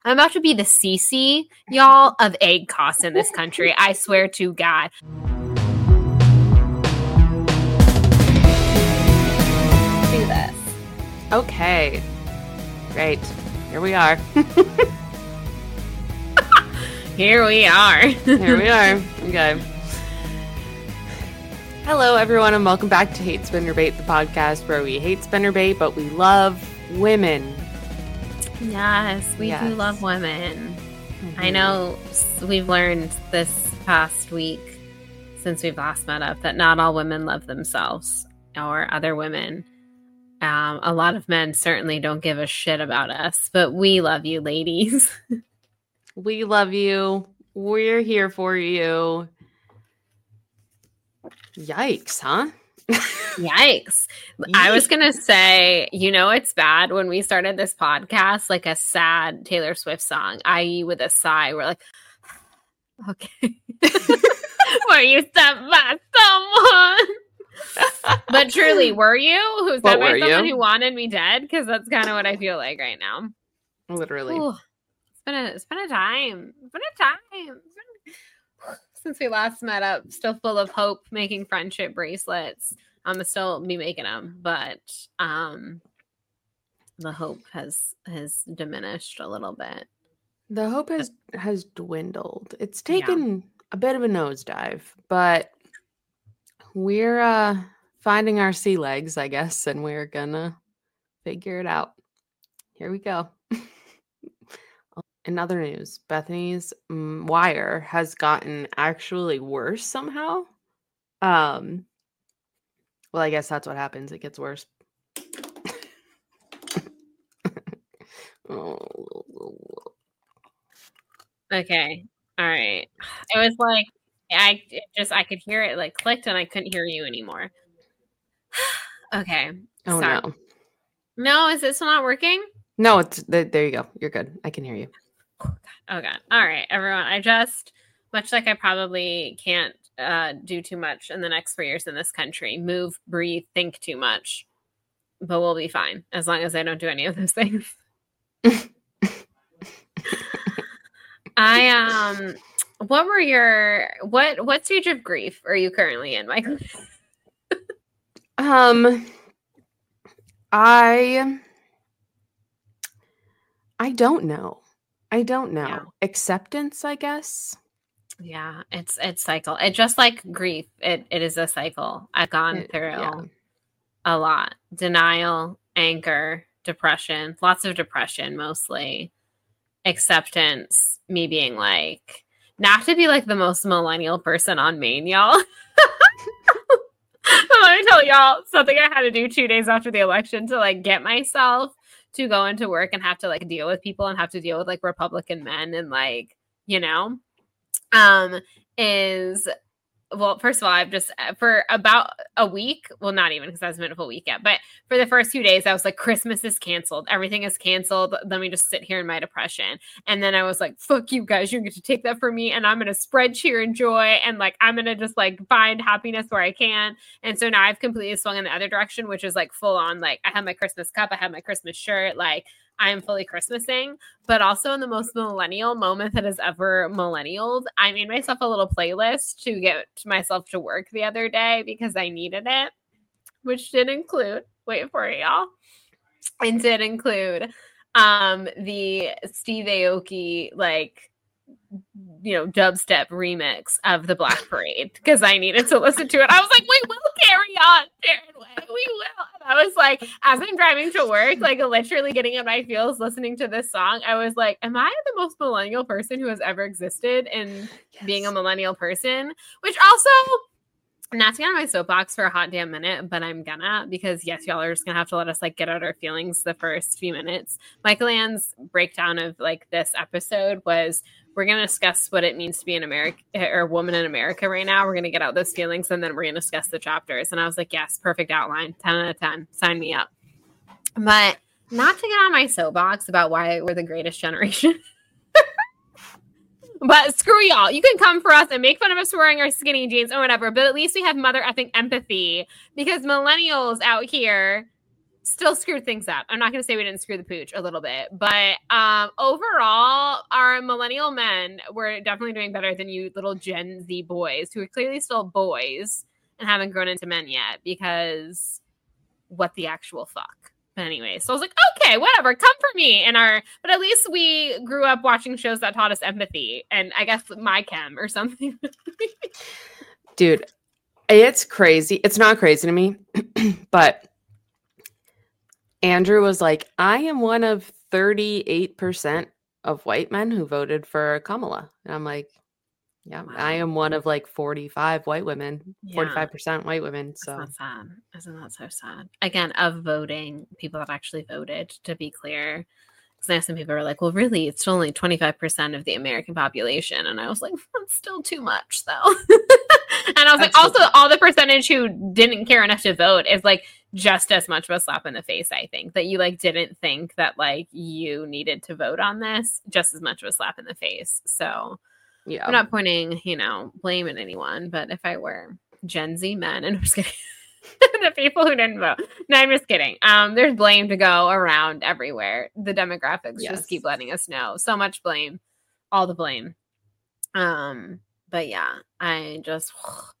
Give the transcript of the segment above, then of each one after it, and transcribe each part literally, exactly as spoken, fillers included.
I'm about to be the Cece, y'all, of egg costs in this country. I swear to God. Do this. Okay. Great. Here we are. Here we are. Here we are. Okay. Hello, everyone, and welcome back to Hate Spinnerbait, the podcast where we hate spinnerbait, but we love women. Yes, we yes. do love women. Mm-hmm. I know we've learned this past week, since we've last met up, that not all women love themselves or other women. Um, a lot of men certainly don't give a shit about us, but we love you, ladies. We love you. We're here for you. Yikes, huh? Yikes. I was going to say, you know, it's bad when we started this podcast, like a sad Taylor Swift song, that is with a sigh. We're like, okay. Were you sent by someone? But truly, were you? Who sent by someone you? Who wanted me dead? Because that's kind of what I feel like right now. Literally. Ooh, it's been a, it's been a time. It's been a time. Been... Since we last met up, still full of hope, making friendship bracelets. I'm gonna still be making them, but um, the hope has has diminished a little bit. The hope has has dwindled. It's taken yeah. a bit of a nosedive, but we're uh, finding our sea legs, I guess, and we're gonna figure it out. Here we go. In other news, Bethany's um, wire has gotten actually worse somehow. Um. Well, I guess that's what happens. It gets worse. Okay. All right. It was like, I it just, I could hear it like clicked and I couldn't hear you anymore. Okay. Oh, Sorry. no. No, is this not working? No, it's there you go. You're good. I can hear you. Oh, God. Oh, God. All right, everyone. I just, much like I probably can't uh, do too much in the next four years in this country, move, breathe, think too much, but we'll be fine as long as I don't do any of those things. I, um, what were your, what, what stage of grief are you currently in, Michael? um, I, I don't know. I don't know. Yeah. Acceptance, I guess. Yeah, it's it's cycle. It just like grief. It it is a cycle. I've gone it, through yeah. a lot. Denial, anger, depression, lots of depression mostly. Acceptance, me being like, not to be like the most millennial person on Maine, y'all. Let me tell y'all something I had to do two days after the election to like get myself to go into work and have to like deal with people and have to deal with like Republican men and like, you know, um, is, well, first of all, I've just, for about a week, well, not even because I hasn't been a full week yet, but for the first two days, I was like, Christmas is canceled. Everything is canceled. Let me just sit here in my depression. And then I was like, fuck you guys. You get to take that from me. And I'm going to spread cheer and joy. And like, I'm going to just like find happiness where I can. And so now I've completely swung in the other direction, which is like full on, like I have my Christmas cup. I have my Christmas shirt. Like I am fully Christmasing, but also in the most millennial moment that has ever millennialed, I made myself a little playlist to get myself to work the other day because I needed it, which did include, wait for it, y'all, it did include um, the Steve Aoki, like, you know, dubstep remix of the Black Parade because I needed to listen to it. I was like, we will carry on, Sharon Way. We will. And I was like, as I'm driving to work, like literally getting in my feels listening to this song, I was like, am I the most millennial person who has ever existed in yes. being a millennial person? Which also, not to get on my soapbox for a hot damn minute, but I'm gonna, because yes, y'all are just gonna have to let us like get out our feelings the first few minutes. Michael Ann's breakdown of like this episode was, we're going to discuss what it means to be an American or a woman in America right now. We're going to get out those feelings and then we're going to discuss the chapters. And I was like, yes, perfect outline. ten out of ten. Sign me up. But not to get on my soapbox about why we're the greatest generation. But screw y'all. You can come for us and make fun of us for wearing our skinny jeans or whatever. But at least we have mother effing empathy because millennials out here still screwed things up. I'm not going to say we didn't screw the pooch a little bit, but um, overall, our millennial men were definitely doing better than you little Gen Z boys who are clearly still boys and haven't grown into men yet, because what the actual fuck. But anyway, so I was like, okay, whatever, come for me. And our, but at least we grew up watching shows that taught us empathy, and I guess My Chem or something. Dude, it's crazy. It's not crazy to me, but Andrew was like, I am one of thirty-eight percent of white men who voted for Kamala. And I'm like, yeah, wow. I am one of like forty-five white women, yeah. forty-five percent white women. So that's not sad. Isn't that so sad? Again, of voting, people that actually voted, to be clear. Because some people were like, well, really, it's still only twenty-five percent of the American population. And I was like, that's still too much, though. And I was Absolutely. like, also, all the percentage who didn't care enough to vote is like just as much of a slap in the face, I think. That you like didn't think that like you needed to vote on this, just as much of a slap in the face. So yeah, I'm not pointing, you know, blame at anyone. But if I were Gen Z men, and I'm just kidding. The people who didn't vote. No, I'm just kidding. Um, there's blame to go around everywhere. The demographics yes. just keep letting us know. So much blame. All the blame. Um, but yeah, I just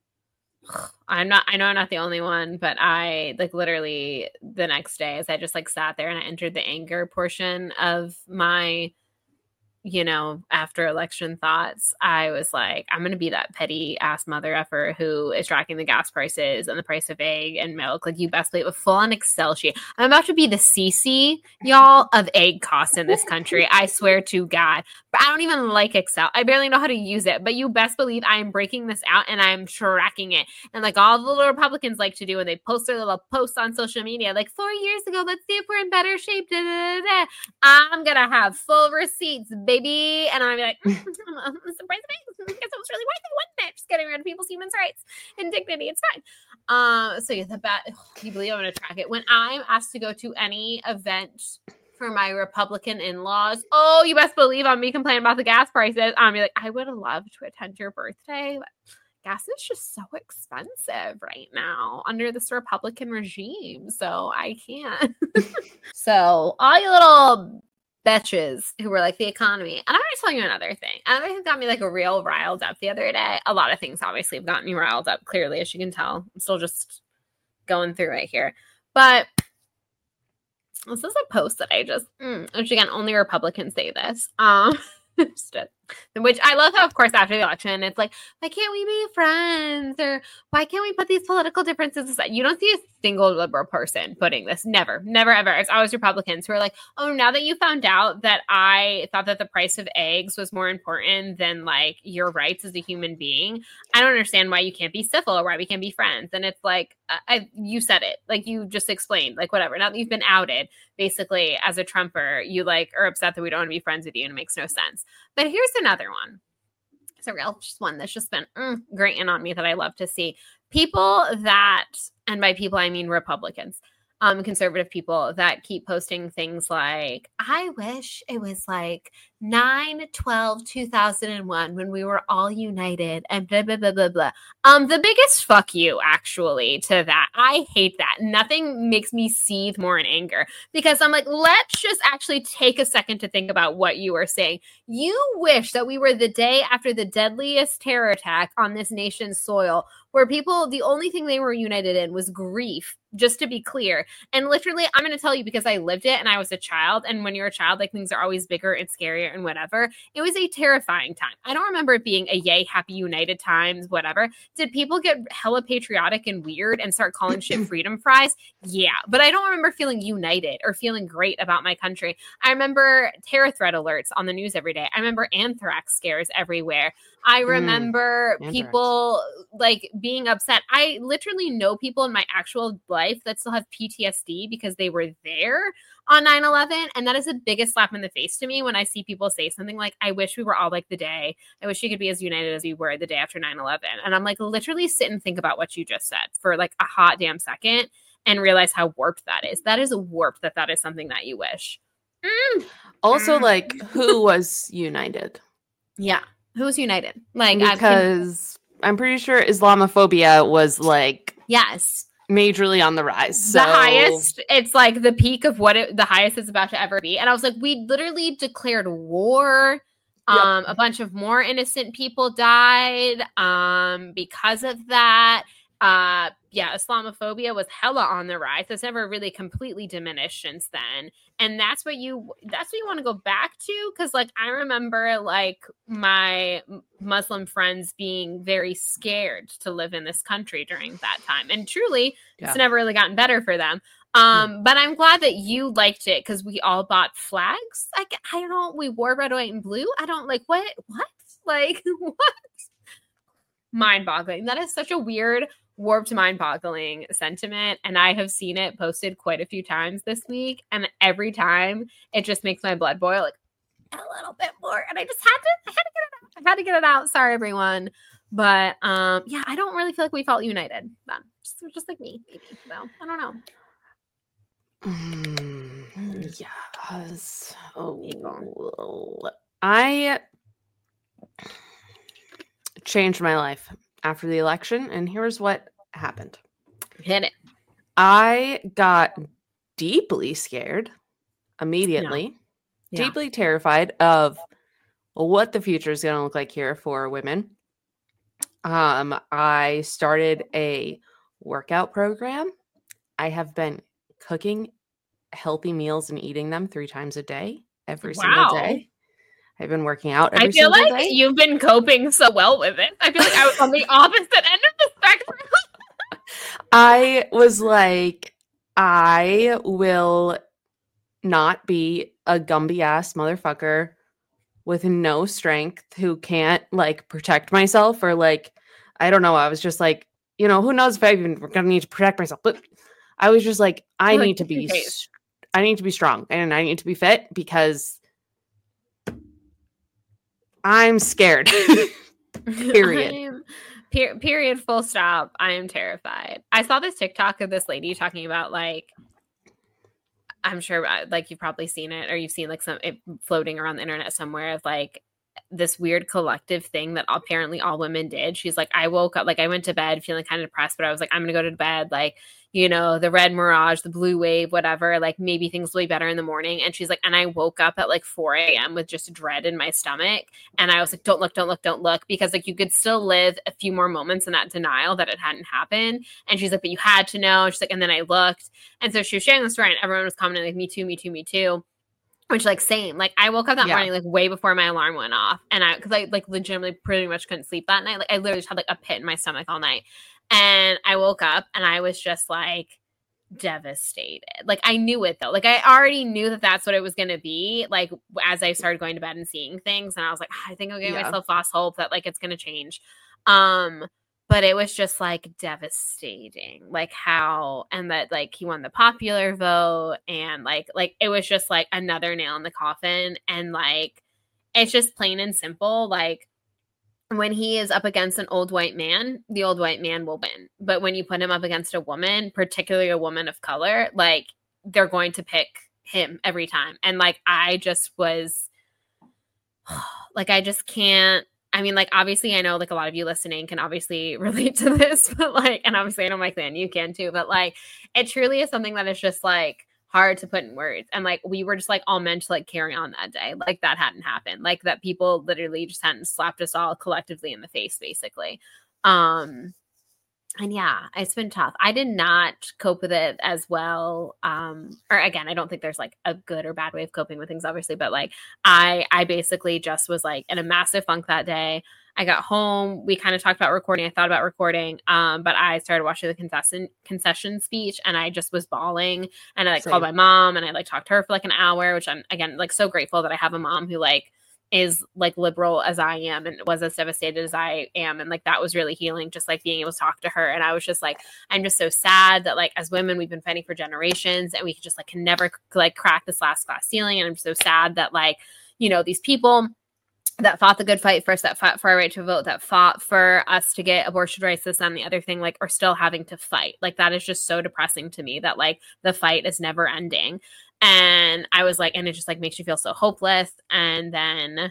I'm not I know I'm not the only one, but I like literally the next day as I just like sat there and I entered the anger portion of my, you know, after election thoughts, I was like, I'm going to be that petty ass mother effer who is tracking the gas prices and the price of egg and milk. Like, you best believe a full on Excel sheet. I'm about to be the C C, y'all, of egg costs in this country. I swear to God. But I don't even like Excel. I barely know how to use it. But you best believe I am breaking this out and I'm tracking it. And like all the little Republicans like to do when they post their little posts on social media, like four years ago, let's see if we're in better shape. Da, da, da, da. I'm going to have full receipts, baby. And I'm like, mm, I'm surprised. I guess it was really worth it, wasn't it? Just getting rid of people's human rights and dignity. It's fine. Uh, so yeah, the bat, oh, you believe I'm going to track it. When I'm asked to go to any event for my Republican in-laws, oh, you best believe I'm me complaining about the gas prices. I'm like, I would have loved to attend your birthday, but gas is just so expensive right now under this Republican regime. So I can't. So all you little bitches who were like the economy. And I'm going to tell you another thing. Another thing got me like a real riled up the other day. A lot of things obviously have gotten me riled up, clearly, as you can tell. I'm still just going through it here. But this is a post that I just, mm, which again, only Republicans say this. Um, which I love how, of course, after the election, it's like, why can't we be friends? Or why can't we put these political differences aside? You don't see a single liberal person putting this. Never, never, ever. It's always Republicans who are like, oh, now that you found out that I thought that the price of eggs was more important than like your rights as a human being, I don't understand why you can't be civil or why we can't be friends. And it's like, I, you said it, like you just explained, like whatever. Now that you've been outed, basically as a Trumper, you like are upset that we don't want to be friends with you, and it makes no sense. But here's another one. It's a real just one that's just been mm, grating on me that I love to see. People that, and by people I mean Republicans, um, conservative people that keep posting things like, I wish it was like nine twelve two thousand one when we were all united and blah, blah, blah, blah, blah. Um, the biggest fuck you, actually, to that. I hate that. Nothing makes me seethe more in anger because I'm like, let's just actually take a second to think about what you are saying. You wish that we were the day after the deadliest terror attack on this nation's soil where people, the only thing they were united in was grief, just to be clear. And literally, I'm going to tell you because I lived it and I was a child. And when you're a child, like things are always bigger and scarier and whatever. It was a terrifying time. I don't remember it being a yay, happy, united times, whatever. Did people get hella patriotic and weird and start calling shit freedom fries? Yeah. But I don't remember feeling united or feeling great about my country. I remember terror threat alerts on the news every day. I remember anthrax scares everywhere. I remember mm, people like being upset. I literally know people in my actual life that still have P T S D because they were there on nine eleven. And that is the biggest slap in the face to me when I see people say something like, I wish we were all like the day. I wish we could be as united as we were the day after nine eleven. And I'm like, literally sit and think about what you just said for like a hot damn second and realize how warped that is. That is warped that that is something that you wish. Mm. Also, mm. like, who was united? Yeah. Who's united? Like, because can... I'm pretty sure Islamophobia was like, yes, majorly on the rise. So. The highest, it's like the peak of what it, the highest it's about to ever be. And I was like, we literally declared war. Um, yep. A bunch of more innocent people died um, because of that. Uh, yeah, Islamophobia was hella on the rise. It's never really completely diminished since then. And that's what you, that's what you want to go back to. Cause like, I remember like my Muslim friends being very scared to live in this country during that time. And truly yeah. It's never really gotten better for them. Um, yeah. But I'm glad that you liked it because we all bought flags. Like, I don't know. We wore red, white, and blue. I don't like what, what, like what? Mind boggling. That is such a weird, warped, mind-boggling sentiment, and I have seen it posted quite a few times this week, and every time it just makes my blood boil like a little bit more, and I just had to I had to get it out. I had to get it out. Sorry, everyone. But um yeah, I don't really feel like we felt united then. Just, just like me, maybe. So I don't know. Mm, yes. Oh, I changed my life after the election, and here's what happened. Hit it. I got deeply scared immediately, no. yeah. deeply terrified of what the future is going to look like here for women. Um, I started a workout program. I have been cooking healthy meals and eating them three times a day, every wow. single day. I've been working out every I feel single like day. You've been coping so well with it. I feel like I was on the opposite end of the spectrum. I was like, I will not be a Gumby ass motherfucker with no strength who can't like protect myself or like, I don't know. I was just like, you know, who knows if I even gonna need to protect myself. But I was just like, I like, need to be, st- I need to be strong and I need to be fit because I'm scared. Period. I'm, per- period. Full stop. I am terrified. I saw this TikTok of this lady talking about like, I'm sure like you've probably seen it or you've seen like some it floating around the internet somewhere of like this weird collective thing that apparently all women did. She's like, I woke up, like I went to bed feeling kind of depressed, but I was like, I'm going to go to bed. Like, you know, the red mirage, the blue wave, whatever, like maybe things will be better in the morning. And she's like, and I woke up at like four a.m. with just dread in my stomach. And I was like, don't look, don't look, don't look. Because like you could still live a few more moments in that denial that it hadn't happened. And she's like, but you had to know. She's like, and then I looked. And so she was sharing the story and everyone was commenting like, me too, me too, me too. Which like same, like I woke up that yeah. morning like way before my alarm went off, and I because I like legitimately pretty much couldn't sleep that night. Like I literally just had like a pit in my stomach all night, and I woke up and I was just like devastated. Like I knew it though. Like I already knew that that's what it was gonna be. Like as I started going to bed and seeing things, and I was like, I think I'll give yeah. myself false hope that like it's gonna change. Um. But it was just like devastating, like how, and that like he won the popular vote and like, like it was just like another nail in the coffin. And like, it's just plain and simple. Like when he is up against an old white man, the old white man will win. But when you put him up against a woman, particularly a woman of color, like they're going to pick him every time. And like, I just was like, I just can't. I mean, like, obviously, I know, like, a lot of you listening can obviously relate to this, but, like, and obviously, I know, Mike, Lan, you can, too, but, like, it truly is something that is just, like, hard to put in words, and, like, we were just, like, all meant to, like, carry on that day, like, that hadn't happened, like, that people literally just hadn't slapped us all collectively in the face, basically, um, and yeah, it's been tough. I did not cope with it as well. Um, or again, I don't think there's like a good or bad way of coping with things, obviously, but like I, I basically just was like in a massive funk that day. I got home. We kind of talked about recording. I thought about recording, um, but I started watching the concession concession speech, and I just was bawling. And I like Same. called my mom, and I like talked to her for like an hour, which I'm again like so grateful that I have a mom who like is like liberal as I am and was as devastated as I am. And like, that was really healing, just like being able to talk to her. And I was just like, I'm just so sad that like, as women, we've been fighting for generations and we just like can never like crack this last glass ceiling. And I'm so sad that like, you know, these people that fought the good fight first, that fought for our right to vote, that fought for us to get abortion rights, this and the other thing, like, are still having to fight. Like, that is just so depressing to me that like the fight is never ending. And I was like, and it just like makes you feel so hopeless. And then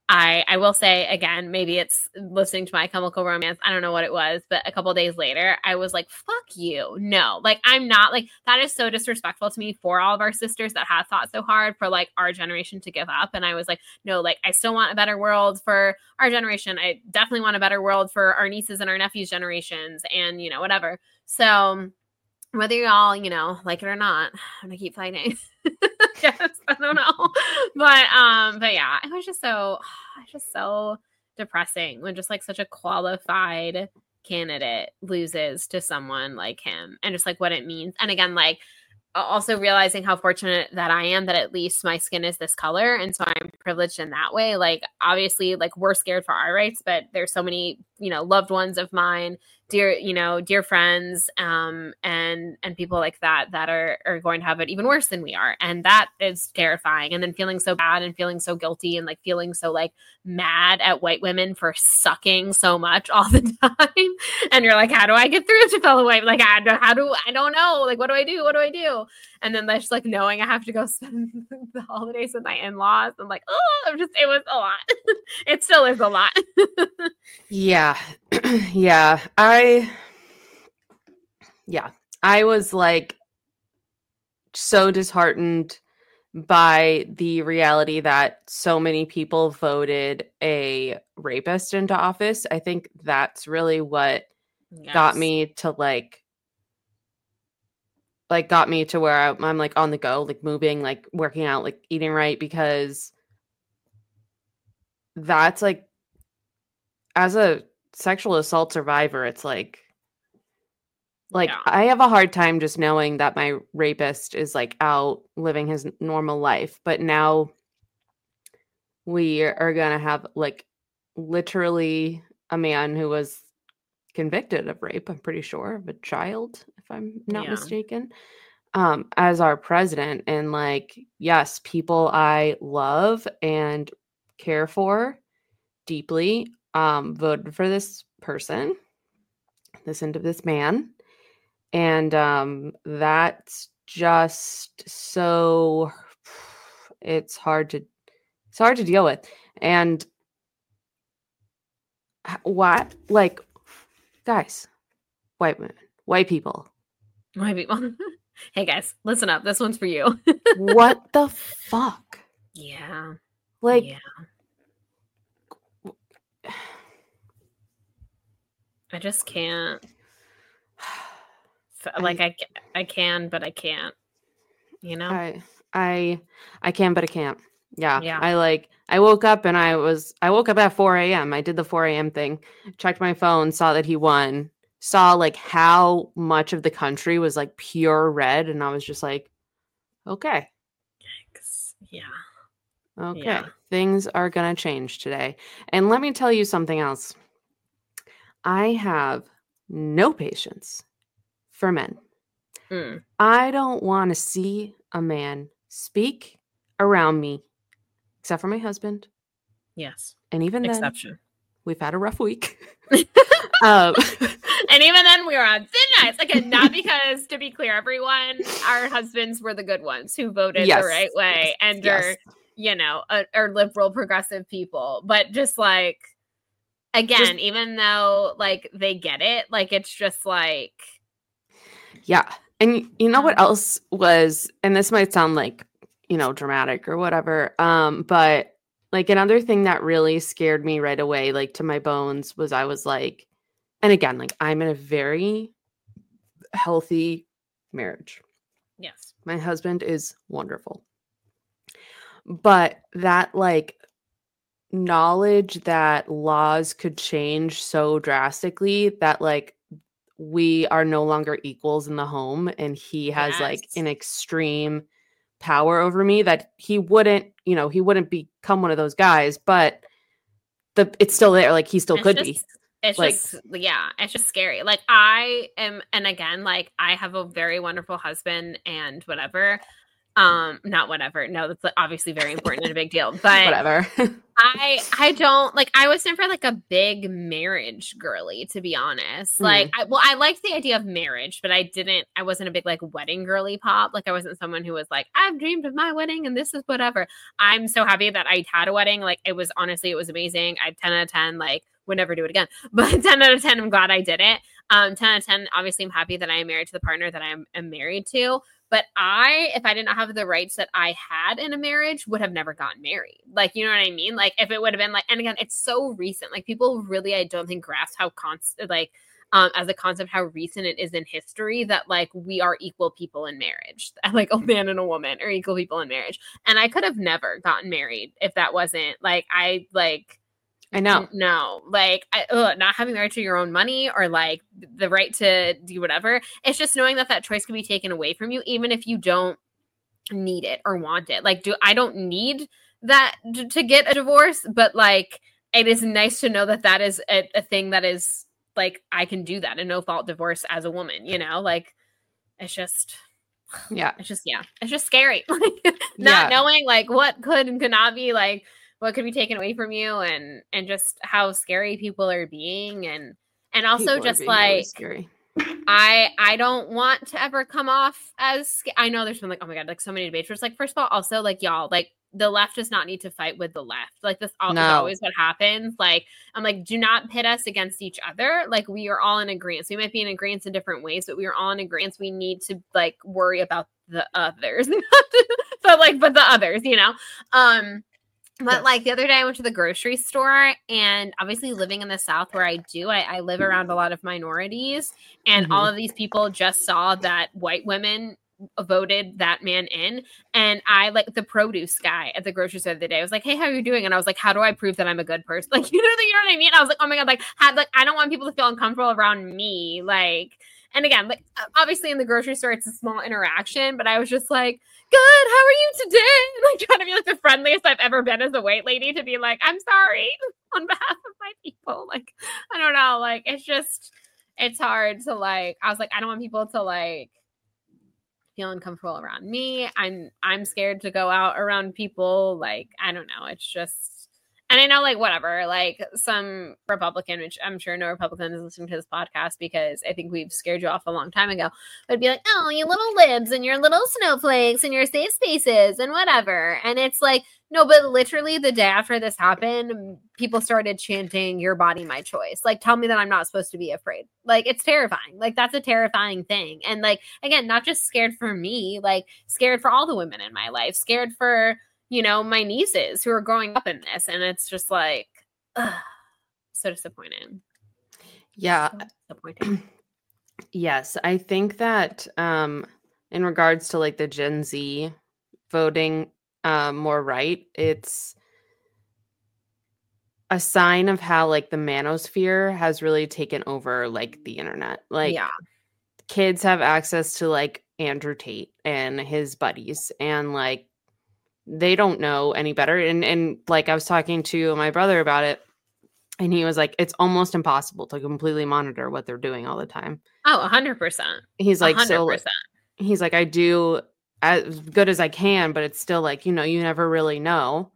I I will say again, maybe it's listening to My Chemical Romance. I don't know what it was, but a couple days later, I was like, fuck you. No, like I'm not like that is so disrespectful to me for all of our sisters that have fought so hard for like our generation to give up. And I was like, no, like I still want a better world for our generation. I definitely want a better world for our nieces and our nephews' generations and, you know, whatever. So whether y'all, you know, like it or not, I'm gonna keep fighting. Yes, I don't know. But um, but yeah, it was just so it's just so depressing when just like such a qualified candidate loses to someone like him and just like what it means. And again, like also realizing how fortunate that I am that at least my skin is this color. And so I'm privileged in that way. Like, obviously, like we're scared for our rights, but there's so many, you know, loved ones of mine, dear, you know, dear friends, um, and, and people like that, that are, are going to have it even worse than we are. And that is terrifying. And then feeling so bad and feeling so guilty and like feeling so like mad at white women for sucking so much all the time. And you're like, how do I get through to fellow white? Like, I don't, how do, I don't know. Like, what do I do? What do I do? And then just like knowing I have to go spend the holidays with my in-laws. I'm like, oh, I'm just, it was a lot. It still is a lot. Yeah. Yeah. I, yeah, I was like so disheartened by the reality that so many people voted a rapist into office. I think that's really what yes. got me to like, like got me to where I, I'm like on the go, like moving, like working out, like eating right, because that's like, as a sexual assault survivor, it's like, like yeah. I have a hard time just knowing that my rapist is like out living his normal life. But now we are going to have like literally a man who was convicted of rape, I'm pretty sure, of a child, if I'm not yeah. mistaken, um, as our president. And like, yes, people I love and care for deeply um, voted for this person, this into this man. And um, that's just so, it's hard to, it's hard to deal with. And what, like, guys, white women, white people. White people. Hey guys, listen up. This one's for you. What the fuck? Yeah. Like, yeah. I just can't. Like I, I can, but I can't. You know. I, I, I can, but I can't. Yeah. Yeah. I like. I woke up and I was. I woke up at four a.m. I did the four a.m. thing. Checked my phone. Saw that he won. Saw like how much of the country was like pure red, and I was just like, okay. Yikes. Yeah. Okay. Yeah. Things are gonna change today. And let me tell you something else. I have no patience for men. Mm. I don't want to see a man speak around me, except for my husband. Yes. And even Exception. then, we've had a rough week. um, and even then, we were on thin ice. Again, not because, to be clear, everyone, our husbands were the good ones who voted yes. the right way yes. and yes. are, you know, are, are liberal, progressive people. But just like, again, just, even though like they get it, like it's just like. Yeah. And you know what else was, and this might sound like, you know, dramatic or whatever. Um, but like another thing that really scared me right away, like to my bones, was I was like, and again, like I'm in a very healthy marriage. Yes. My husband is wonderful. But that like knowledge that laws could change so drastically that like we are no longer equals in the home, and he has yes. like an extreme power over me that he wouldn't, you know, he wouldn't become one of those guys, but the it's still there. Like he still it's could just, be. It's like, just, yeah, it's just scary. Like I am, and again, like I have a very wonderful husband and whatever. Um, not whatever. No, that's obviously very important and a big deal. But whatever. I I don't like I was never like a big marriage girly, to be honest. Mm. Like I well, I liked the idea of marriage, but I didn't I wasn't a big like wedding girly pop. Like I wasn't someone who was like, I've dreamed of my wedding and this is whatever. I'm so happy that I had a wedding. Like it was honestly, it was amazing. I ten out of ten, like would never do it again. But ten out of ten, I'm glad I did it. Um, ten out of ten, obviously I'm happy that I am married to the partner that I am, am married to. But I, if I did not have the rights that I had in a marriage, would have never gotten married. Like, you know what I mean? Like, if it would have been like, and again, it's so recent. Like, people really, I don't think, grasp how constant, like, um, as a concept, how recent it is in history that, like, we are equal people in marriage. Like, a man and a woman are equal people in marriage. And I could have never gotten married if that wasn't, like, I, like, I know. No, like I, ugh, not having the right to your own money or like the right to do whatever. It's just knowing that that choice can be taken away from you, even if you don't need it or want it. Like, do I don't need that to, to get a divorce, but like it is nice to know that that is a, a thing that is like I can do that, a no fault divorce as a woman. You know, like it's just. Yeah, it's just yeah, it's just scary. Like not yeah. knowing like what could and could not be like. What could be taken away from you and and just how scary people are being and and also people just like really scary. I I don't want to ever come off as I know there's been like oh my god like so many debates where it's like first of all also like y'all like the left does not need to fight with the left like this all, no. is always what happens like I'm like do not pit us against each other like we are all in agreement we might be in agreement in different ways but we are all in agreement we need to like worry about the others but like but the others you know um But like the other day I went to the grocery store and obviously living in the South where I do, I, I live around a lot of minorities and mm-hmm. all of these people just saw that white women voted that man in. And I like the produce guy at the grocery store the other day. I was like, hey, how are you doing? And I was like, how do I prove that I'm a good person? Like, you know, you know what I mean? I was like, oh my God, like, had, like I don't want people to feel uncomfortable around me. Like, and again, like obviously in the grocery store, it's a small interaction, but I was just like, good, how are you today? Like trying to be like the friendliest I've ever been as a white lady to be like, I'm sorry on behalf of my people. Like, I don't know. Like, it's just, it's hard to like, I was like, I don't want people to like feel uncomfortable around me. I'm, I'm scared to go out around people. Like, I don't know. It's just, and I know, like, whatever, like, some Republican, which I'm sure no Republican is listening to this podcast because I think we've scared you off a long time ago, would be like, oh, you little libs and your little snowflakes and your safe spaces and whatever. And it's like, no, but literally the day after this happened, people started chanting, your body, my choice. Like, tell me that I'm not supposed to be afraid. Like, it's terrifying. Like, that's a terrifying thing. And, like, again, not just scared for me, like, scared for all the women in my life, scared for you know, my nieces who are growing up in this. And it's just like, ugh, so disappointing. Yeah. So disappointing. Yes. I think that um, in regards to like the Gen Z voting um, more right, it's a sign of how like the manosphere has really taken over like the internet. Like yeah. kids have access to like Andrew Tate and his buddies and like, they don't know any better. And, and like, I was talking to my brother about it and he was like, it's almost impossible to completely monitor what they're doing all the time. Oh, a hundred percent. He's like, one hundred percent. So he's like, I do as good as I can, but it's still like, you know, you never really know.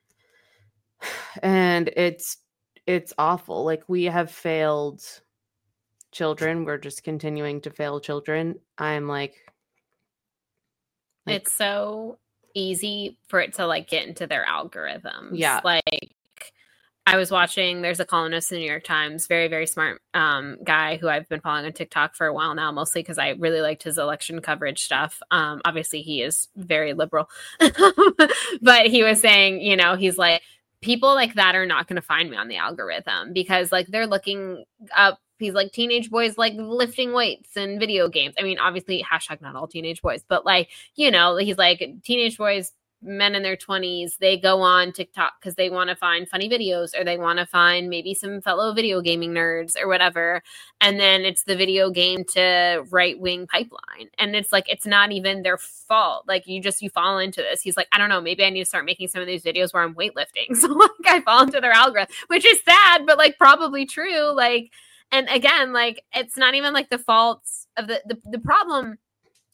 And it's, it's awful. Like we have failed children. We're just continuing to fail children. I'm like, like it's so easy for it to like get into their algorithms. Yeah. Like I was watching, there's a columnist in the New York Times, very, very smart um, guy who I've been following on TikTok for a while now, mostly because I really liked his election coverage stuff. Um, obviously he is very liberal, but he was saying, you know, he's like, people like that are not going to find me on the algorithm because like they're looking up, he's like teenage boys like lifting weights and video games. I mean, obviously hashtag not all teenage boys, but like, you know, he's like teenage boys, men in their twenties, they go on TikTok because they want to find funny videos or they want to find maybe some fellow video gaming nerds or whatever. And then it's the video game to right wing pipeline. And it's like, it's not even their fault. Like you just, you fall into this. He's like, I don't know, maybe I need to start making some of these videos where I'm weightlifting. So like I fall into their algorithm, which is sad, but like probably true. Like, and again, like, it's not even like the faults of the, the, the problem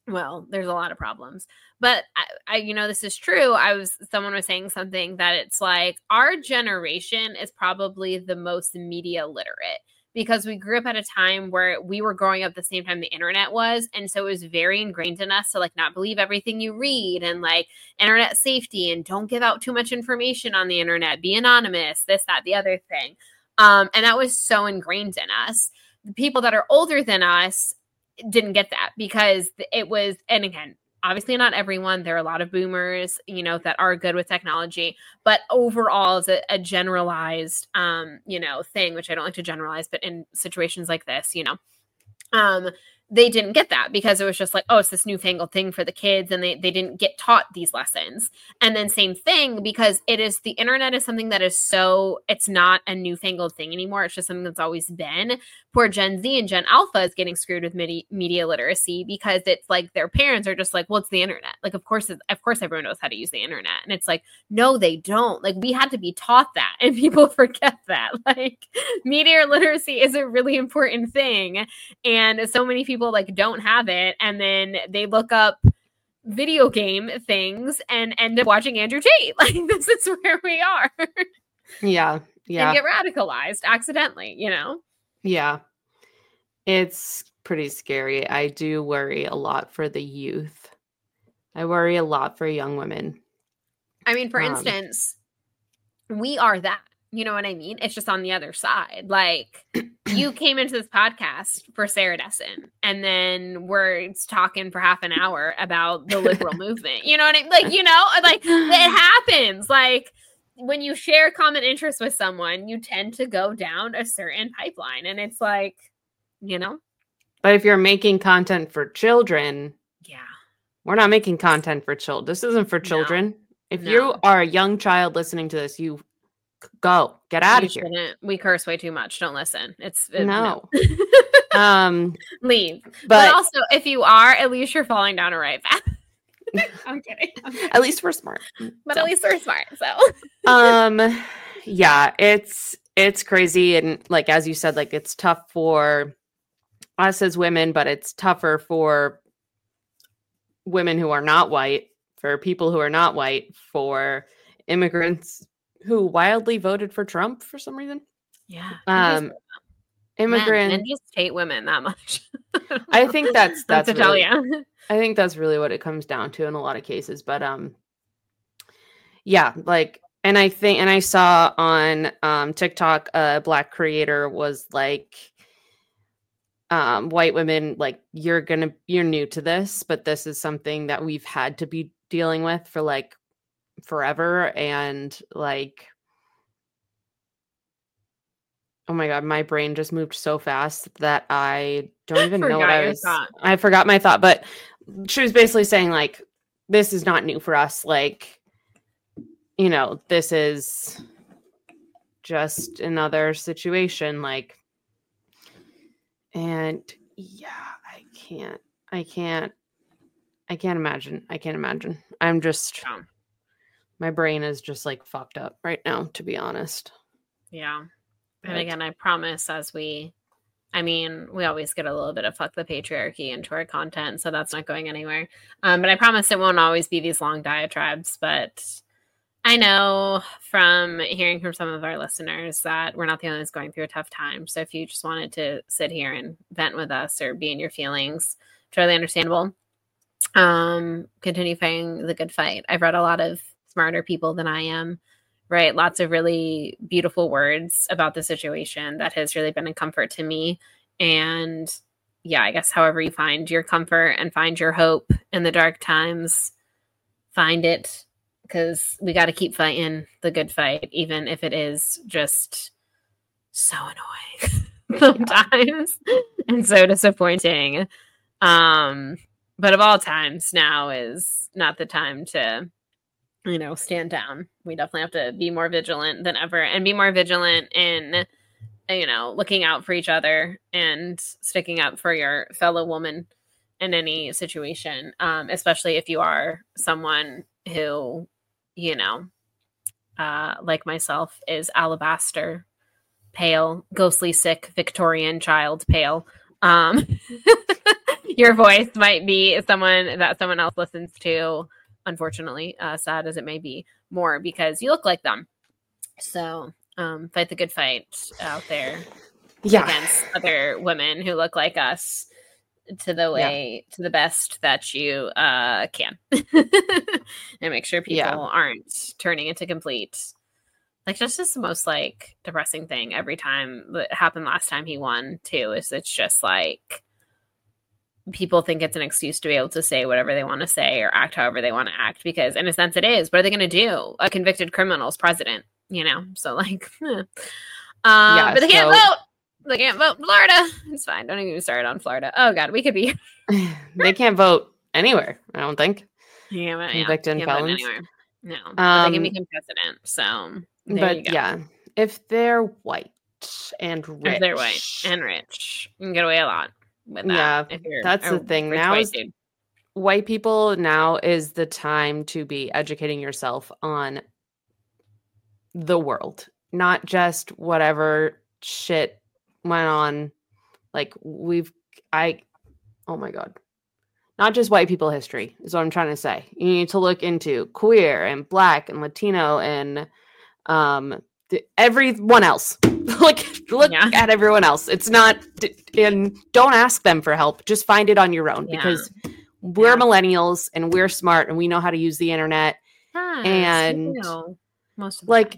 well, there's a lot of problems, but I, I, you know, this is true. I was, someone was saying something that it's like our generation is probably the most media literate because we grew up at a time where we were growing up the same time the internet was. And so it was very ingrained in us to like not believe everything you read and like internet safety and don't give out too much information on the internet, be anonymous, this, that, the other thing. Um, and that was so ingrained in us. The people that are older than us didn't get that because it was, and again, obviously not everyone, there are a lot of boomers, you know, that are good with technology, but overall as a, a generalized, um, you know, thing, which I don't like to generalize, but in situations like this, you know, um, they didn't get that because it was just like, oh, it's this newfangled thing for the kids. And they, they didn't get taught these lessons. And then same thing, because it is, the internet is something that is so, it's not a newfangled thing anymore. It's just something that's always been. Poor Gen Z and Gen Alpha is getting screwed with media, media literacy because it's like their parents are just like, well, it's the internet. Like, of course, of course, everyone knows how to use the internet. And it's like, no, they don't. Like, we had to be taught that. And people forget that. Like, media literacy is a really important thing. And so many people like don't have it. And then they look up video game things and end up watching Andrew Tate. Like, this is where we are. Yeah. Yeah. And get radicalized accidentally, you know? Yeah. It's pretty scary. I do worry a lot for the youth. I worry a lot for young women. I mean, for Um, instance, we are that. You know what I mean? It's just on the other side. Like, you came into this podcast for Sarah Dessen, and then we're talking for half an hour about the liberal movement. You know what I mean? Like, you know, like it happens. Like, when you share common interests with someone, you tend to go down a certain pipeline. And it's like, you know. But if you're making content for children, yeah, we're not making content for children. This isn't for children. No. If no. you are a young child listening to this, you go get out you of here. Shouldn't. We curse way too much. Don't listen. It's it, no. no. um, leave. But, but also, if you are, at least you're falling down a right path. I'm kidding. I'm kidding. At least we're smart. But so. at least we're smart. So, um, yeah, it's it's crazy, and like as you said, like it's tough for us as women, but it's tougher for women who are not white, for people who are not white, for immigrants who wildly voted for Trump for some reason. Yeah. Um, immigrants. Men, men just hate women that much. I think that's that's to really, tell you. I think that's really what it comes down to in a lot of cases. But um, yeah, like, and I think, and I saw on um TikTok, a Black creator was like, um, white women, like, you're gonna, you're new to this, but this is something that we've had to be dealing with for like forever. And like, oh my god, my brain just moved so fast that I don't even know what I was thought. I forgot my thought, but she was basically saying like, this is not new for us, like, you know, this is just another situation, like, and yeah, I can't I can't I can't imagine I can't imagine I'm just yeah. My brain is just like fucked up right now, to be honest. Yeah. And again, I promise as we, I mean, we always get a little bit of fuck the patriarchy into our content, so that's not going anywhere. Um, but I promise it won't always be these long diatribes. But I know from hearing from some of our listeners that we're not the only ones going through a tough time. So if you just wanted to sit here and vent with us or be in your feelings, totally understandable. Um, continue fighting the good fight. I've read a lot of smarter people than I am, right? Lots of really beautiful words about the situation that has really been a comfort to me. And yeah, I guess however you find your comfort and find your hope in the dark times, find it, because we got to keep fighting the good fight, even if it is just so annoying sometimes and so disappointing. Um, but of all times, now is not the time to, you know, stand down. We definitely have to be more vigilant than ever, and be more vigilant in, you know, looking out for each other and sticking up for your fellow woman in any situation, um, especially if you are someone who, you know, uh, like myself, is alabaster, pale, ghostly sick, Victorian child pale. Um, your voice might be someone that someone else listens to, unfortunately, uh, sad as it may be, more because you look like them. So um, fight the good fight out there yeah. against other women who look like us to the way, yeah. to the best that you uh, can. And make sure people yeah. aren't turning into complete. Like, that's just the most, like, depressing thing every time that happened last time he won, too, is it's just, like, people think it's an excuse to be able to say whatever they want to say or act however they want to act, because, in a sense, it is. What are they going to do? A convicted criminal's president, you know? So, like, eh. um, yeah, but they can't so... vote. They can't vote in Florida. It's fine. Don't even start on Florida. Oh, God, we could be. They can't vote anywhere, I don't think. Yeah, but, convicted yeah, felons. Anywhere. No, um, they can become president, so... There but yeah, if they're white and rich, if they're white and rich, you can get away a lot with that. Yeah, if you're that's the thing. Now, white, is, white people now is the time to be educating yourself on the world, not just whatever shit went on. Like we've, I, oh my God. Not just white people history is what I'm trying to say. You need to look into queer and Black and Latino and um th- everyone else. Like look yeah. at everyone else. It's not, and don't ask them for help. Just find it on your own yeah. because we're yeah. millennials and we're smart and we know how to use the internet. Yes, and most of like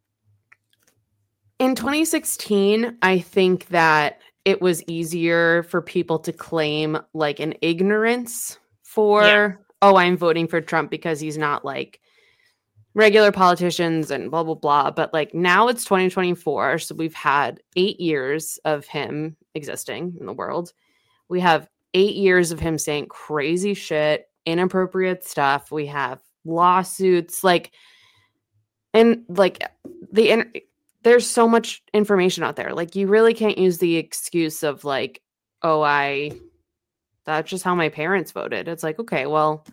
in twenty sixteen, I think that it was easier for people to claim like an ignorance for, yeah. oh, I'm voting for Trump because he's not like regular politicians and blah, blah, blah. But like now it's twenty twenty-four. So we've had eight years of him existing in the world. We have eight years of him saying crazy shit, inappropriate stuff. We have lawsuits, like, and like the, there's so much information out there. Like you really can't use the excuse of like, oh, I, that's just how my parents voted. It's like, okay, well,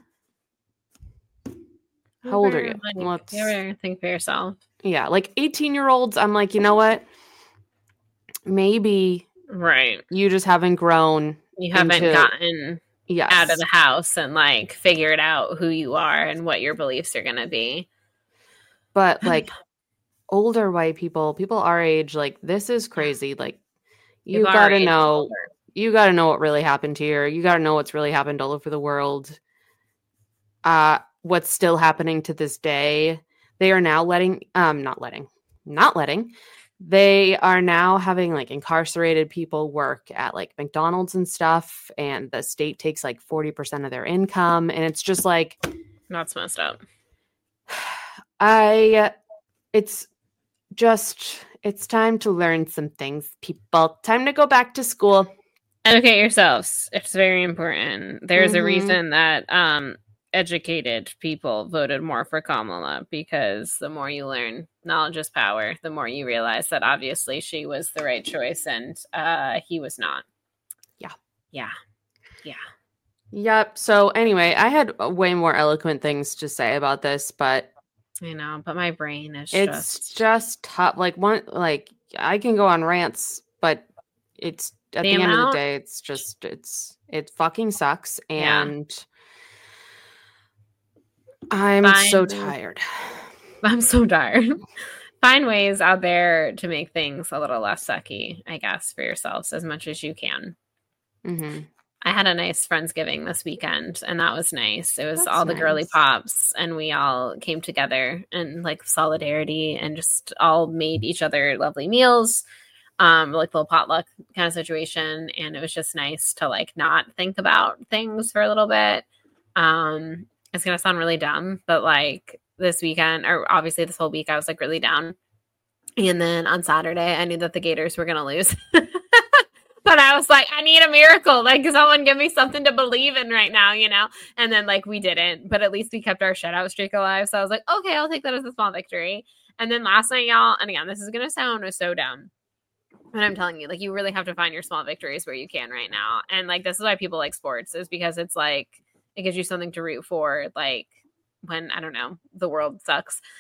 how old are you? Let's you ever think for yourself. Yeah, like eighteen year olds, I'm like, you know what? Maybe right. You just haven't grown. You haven't into, gotten yes. out of the house and like figured out who you are and what your beliefs are gonna be. But like older white people, people our age, like this is crazy. Like you people gotta know you gotta know what really happened here. You gotta know what's really happened all over the world. Uh what's still happening to this day. They are now letting, um, not letting, not letting, they are now having like incarcerated people work at like McDonald's and stuff. And the state takes like forty percent of their income. And it's just like, that's messed up. I, it's just, it's time to learn some things, people. Time to go back to school. Educate yourselves. It's very important. There's mm-hmm. a reason that, um, educated people voted more for Kamala, because the more you learn, knowledge is power. The more you realize that obviously she was the right choice and uh, he was not. Yeah. Yeah. Yeah. Yep. So anyway, I had way more eloquent things to say about this, but I know, but my brain is it's just just tough. Like one, like I can go on rants, but it's at the, the end of the day, it's just, it's, it fucking sucks. And yeah. I'm Find, so tired. I'm so tired. Find ways out there to make things a little less sucky, I guess, for yourselves as much as you can. Mm-hmm. I had a nice Friendsgiving this weekend, and that was nice. It was That's all the nice. girly pops, and we all came together in like solidarity and just all made each other lovely meals, um, like little potluck kind of situation. And it was just nice to like not think about things for a little bit. Um, It's going to sound really dumb, but like this weekend, or obviously this whole week, I was like really down. And then on Saturday, I knew that the Gators were going to lose. But I was like, I need a miracle. Like, someone give me something to believe in right now, you know? And then like we didn't, but at least we kept our shutout streak alive. So I was like, okay, I'll take that as a small victory. And then last night, y'all, and again, this is going to sound so dumb, but I'm telling you, like, you really have to find your small victories where you can right now. And like, this is why people like sports, is because it's like, it gives you something to root for, like when, I don't know, the world sucks.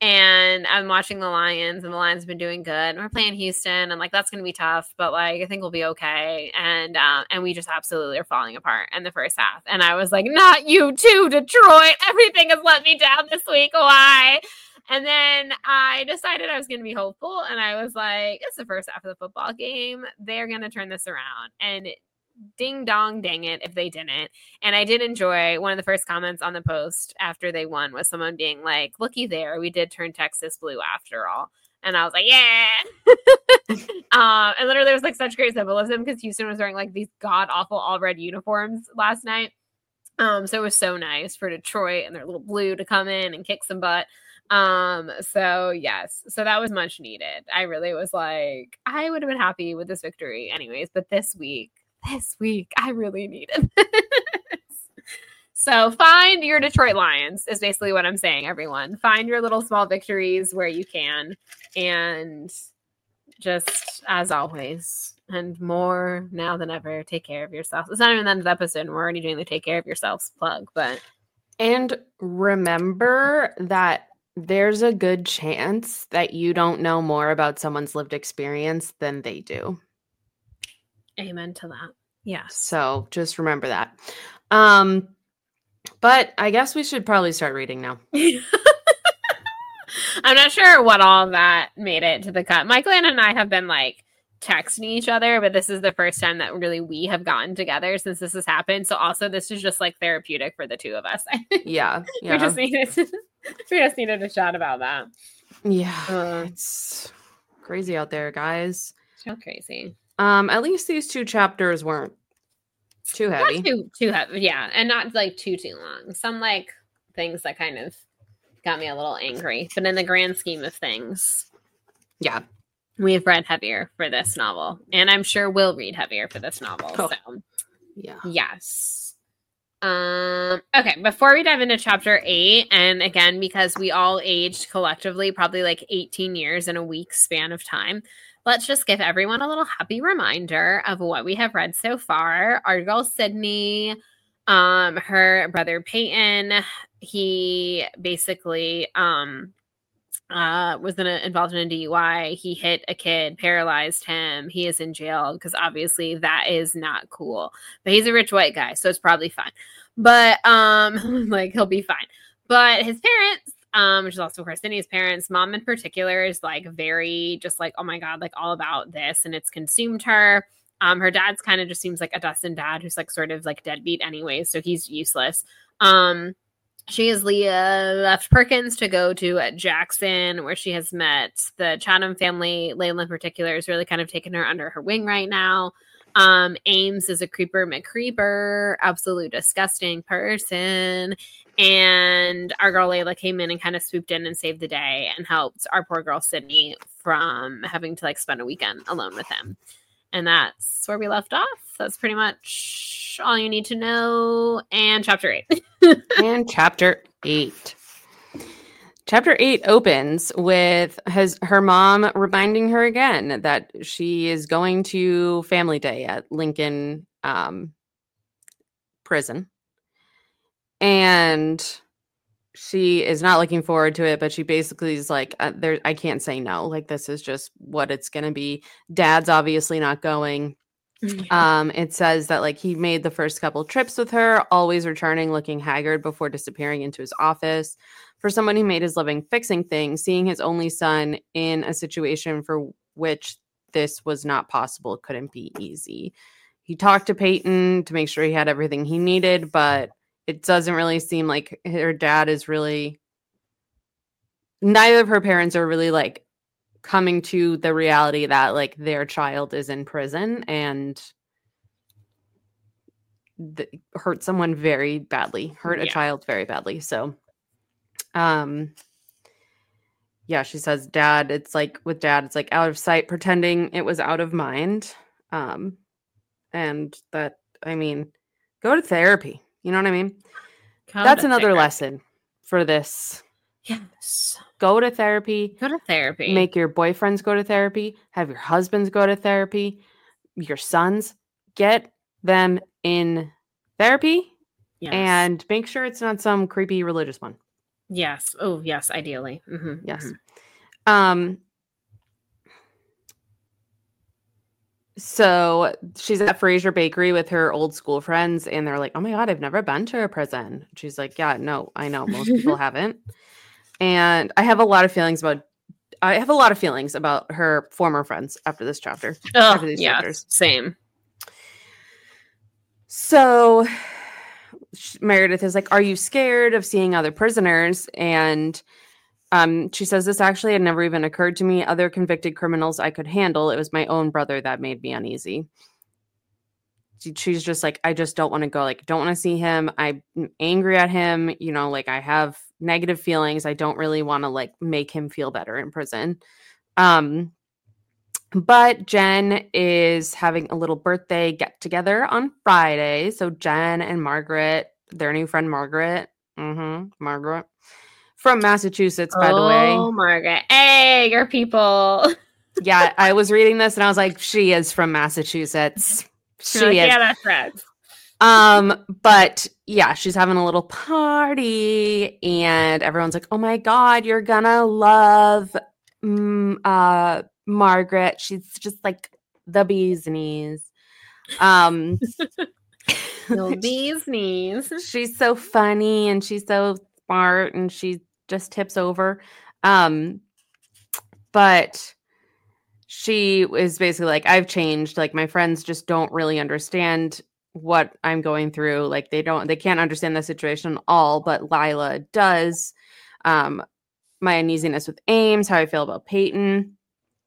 And I'm watching the Lions, and the Lions have been doing good. And we're playing Houston, and like that's going to be tough, but like I think we'll be okay. And uh, and we just absolutely are falling apart in the first half. And I was like, not you too, Detroit. Everything has let me down this week. Why? And then I decided I was going to be hopeful, and I was like, it's the first half of the football game. They're going to turn this around. And ding dong dang it if they didn't. And I did enjoy one of the first comments on the post after they won was someone being like, looky there, we did turn Texas blue after all. And I was like, yeah. um, and literally there was like such great symbolism because Houston was wearing like these god awful all red uniforms last night. Um, so it was so nice for Detroit and their little blue to come in and kick some butt. Um, so yes, so that was much needed. I really was like, I would have been happy with this victory anyways, but this week, this week, I really needed this. So find your Detroit Lions is basically what I'm saying, everyone. Find your little small victories where you can. And just as always, and more now than ever, take care of yourself. It's not even the end of the episode. We're already doing the take care of yourselves plug, but. And remember that there's a good chance that you don't know more about someone's lived experience than they do. Amen to that. Yeah. So just remember that. Um, but I guess we should probably start reading now. I'm not sure what all of that made it to the cut. Michael and I have been like texting each other, but this is the first time that really we have gotten together since this has happened. So also this is just like therapeutic for the two of us. Yeah. Yeah. we just needed to, we just needed a chat about that. Yeah. Uh, it's crazy out there, guys. So crazy. Um, at least these two chapters weren't too heavy. Not too too heavy, yeah, and not like too too long. Some like things that kind of got me a little angry, but in the grand scheme of things, yeah, we've read heavier for this novel, and I'm sure we'll read heavier for this novel. Oh. So, yeah, yes. Um. Okay, before we dive into chapter eight, and again, because we all aged collectively, probably like eighteen years in a week span of time. Let's just give everyone a little happy reminder of what we have read so far. Our girl Sydney, um, her brother Peyton, he basically um, uh, was in a, involved in a D U I. He hit a kid, paralyzed him. He is in jail because obviously that is not cool. But he's a rich white guy, so it's probably fine. But um, like he'll be fine. But his parents, Um, which is also, of course, Sydney's parents. Mom in particular is like very just like, oh my God, like all about this. And it's consumed her. Um, her dad's kind of just seems like a Dustin dad who's like sort of like deadbeat anyway. So he's useless. Um, she has Leah left Perkins to go to uh, Jackson, where she has met the Chatham family. Layla in particular is really kind of taking her under her wing right now. Um, Ames is a creeper McCreeper, absolute disgusting person. And our girl Layla came in and kind of swooped in and saved the day and helped our poor girl Sydney from having to like spend a weekend alone with him. And that's where we left off. That's pretty much all you need to know. And chapter eight. And chapter eight. Chapter eight opens with his, her mom reminding her again that she is going to family day at Lincoln um, prison. And she is not looking forward to it, but she basically is like, uh, there, I can't say no. Like, this is just what it's going to be. Dad's obviously not going. Yeah. Um, it says that like he made the first couple trips with her, always returning looking haggard before disappearing into his office. For someone who made his living fixing things, seeing his only son in a situation for which this was not possible couldn't be easy. He talked to Peyton to make sure he had everything he needed, but it doesn't really seem like her dad is really, neither of her parents are really like coming to the reality that like their child is in prison and th- hurt someone very badly, hurt a Yeah. child very badly. So, um, yeah, she says, dad, it's like with dad, it's like out of sight, pretending it was out of mind. Um, and that, I mean, go to therapy. You know what I mean? Go That's another therapy. lesson for this. Yes. Go to therapy. Go to therapy. Make your boyfriends go to therapy. Have your husbands go to therapy. Your sons. Get them in therapy. Yes. And make sure it's not some creepy religious one. Yes. Oh, yes. Ideally. Mm-hmm, Yes. mm-hmm. Um. So she's at Fraser Bakery with her old school friends, and they're like, "Oh my God, I've never been to a prison." She's like, "Yeah, no, I know. Most people haven't." And I have a lot of feelings about I have a lot of feelings about her former friends after this chapter. Oh, after these yeah, chapters. same. So Meredith is like, "Are you scared of seeing other prisoners?" And um, she says, "This actually had never even occurred to me. Other convicted criminals I could handle. It was my own brother that made me uneasy." She's just like, "I just don't want to go. Like, don't want to see him. I'm angry at him. You know, like I have negative feelings. I don't really want to like make him feel better in prison." Um, but Jen is having a little birthday get together on Friday. So Jen and Margaret, their new friend Margaret, mm-hmm, Margaret from Massachusetts, by oh, the way. Oh, Margaret. Hey, your people. Yeah, I was reading this and I was like, she is from Massachusetts. She like, is. Yeah, that's right. Um, but yeah, she's having a little party and everyone's like, "Oh my God, you're gonna love mm, uh Margaret. She's just like the bee's knees." Um The bee's knees. She's so funny and she's so smart and she just tips over. Um but she is basically like, "I've changed. Like my friends just don't really understand what I'm going through. Like they don't, they can't understand the situation at all, but Lila does. Um, my uneasiness with Ames, how I feel about Peyton.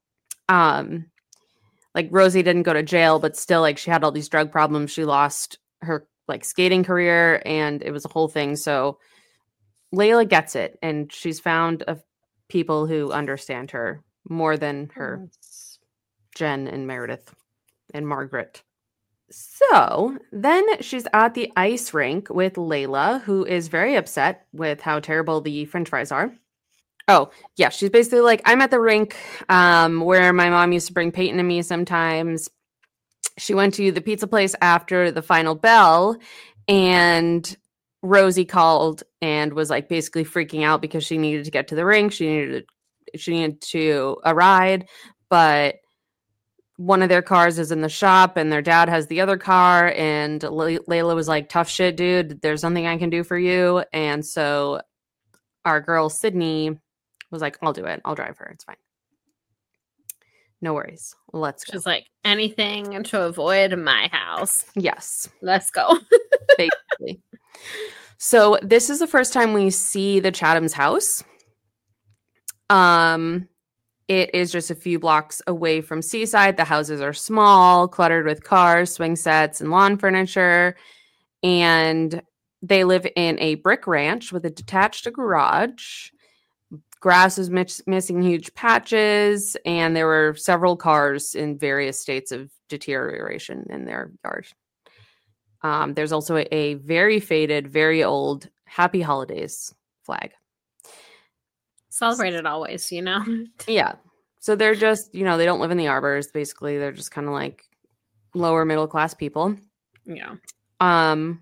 Um, like Rosie didn't go to jail, but still like she had all these drug problems. She lost her like skating career and it was a whole thing. So Layla gets it and she's found a people who understand her more than her Yes. Jen and Meredith and Margaret. So then she's at the ice rink with Layla, who is very upset with how terrible the french fries are. Oh, yeah. She's basically like, "I'm at the rink um, where my mom used to bring Peyton and me sometimes." She went to the pizza place after the final bell, and Rosie called and was like basically freaking out because she needed to get to the rink. She needed she needed to a ride, but one of their cars is in the shop and their dad has the other car. And Le- Layla was like, "Tough shit, dude. There's nothing I can do for you." And so our girl, Sydney, was like, "I'll do it. I'll drive her. It's fine. No worries. Let's go." She's like, anything to avoid my house. Yes. Let's go. Basically. So this is the first time we see the Chatham's house. Um, It is just a few blocks away from Seaside. The houses are small, cluttered with cars, swing sets, and lawn furniture. And they live in a brick ranch with a detached garage. Grass is mis- missing huge patches, and there were several cars in various states of deterioration in their yard. Um, there's also a, a very faded, very old Happy Holidays flag. Celebrated always, you know? Yeah. So they're just, you know, they don't live in the arbors. Basically, they're just kind of like lower middle class people. Yeah. Um,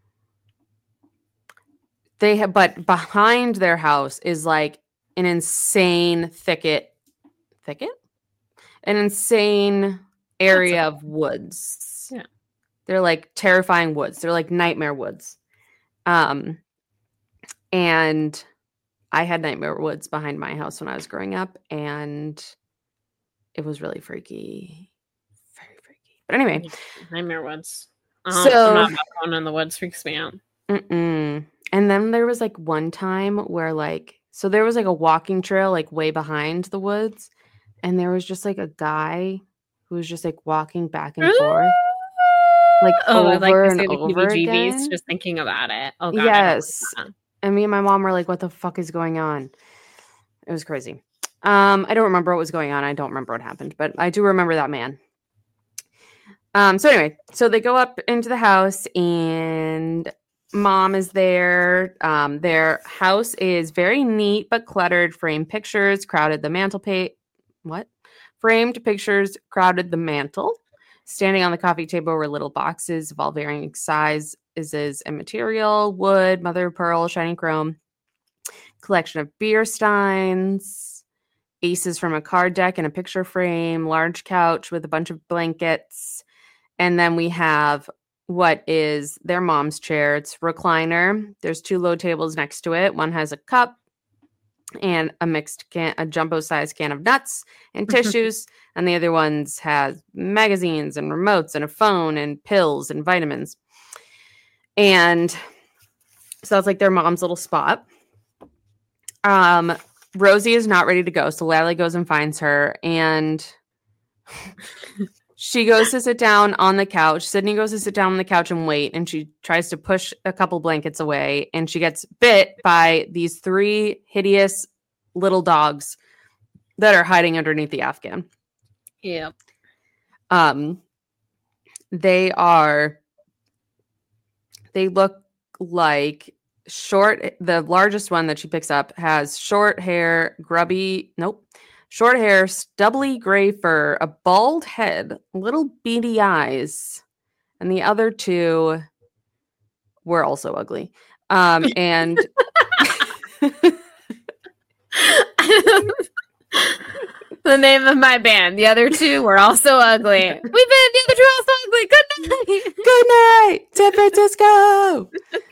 they have, but behind their house is like an insane thicket, thicket, an insane area of woods. Yeah. They're like terrifying woods. They're like nightmare woods. Um, and I had nightmare woods behind my house when I was growing up, and it was really freaky. Very freaky. But anyway. Nightmare woods. Uh-huh. So, I'm not going in the woods. Freaks me out. Mm-mm. And then there was like one time where like, so there was like a walking trail like way behind the woods. And there was just like a guy who was just like walking back and forth. Like oh, over like and over again. Just thinking about it. Oh, God, yes. And me and my mom were like, "What the fuck is going on?" It was crazy. Um, I don't remember what was going on. I don't remember what happened, but I do remember that man. Um, so anyway, so they go up into the house and Mom is there. Um, their house is very neat but cluttered. Framed pictures crowded the mantelpiece. What? Framed pictures crowded the mantle. Standing on the coffee table were little boxes of all varying sizes and material: wood, mother of pearl, shiny chrome. collection of beer steins, aces from a card deck and a picture frame, large couch with a bunch of blankets. And then we have what is their mom's chair. It's recliner. There's two low tables next to it. One has a cup and a mixed can, a jumbo size can of nuts and tissues. And the other one's has magazines and remotes and a phone and pills and vitamins. And so that's like their mom's little spot. Um, Rosie is not ready to go. So Lily goes and finds her, and she goes to sit down on the couch. Sydney goes to sit down on the couch and wait. And she tries to push a couple blankets away, and she gets bit by these three hideous little dogs that are hiding underneath the Afghan. Yeah. Um, they are, they look like short, the largest one that she picks up has short hair, grubby, nope, short hair, stubbly gray fur, a bald head, little beady eyes, and the other two were also ugly. Um, and the name of my band. The other two were also ugly. We've been the other two also ugly. Good night. Good night, San Francisco.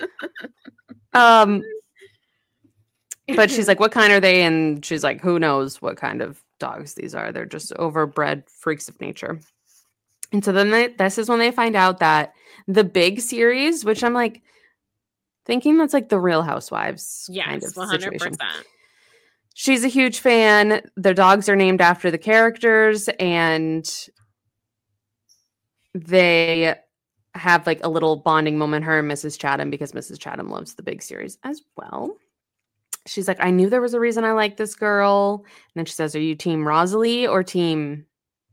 um, but she's like, "What kind are they?" And she's like, "Who knows what kind of dogs these are? They're just overbred freaks of nature." And so then they, this is when they find out that the Big series, which I'm like thinking that's like the Real Housewives yes, kind of one hundred percent. situation. She's a huge fan. Their dogs are named after the characters, and they have like a little bonding moment, her and Missus Chatham, because Missus Chatham loves the Big series as well. She's like, "I knew there was a reason I like this girl." And then she says, "Are you team Rosalie or team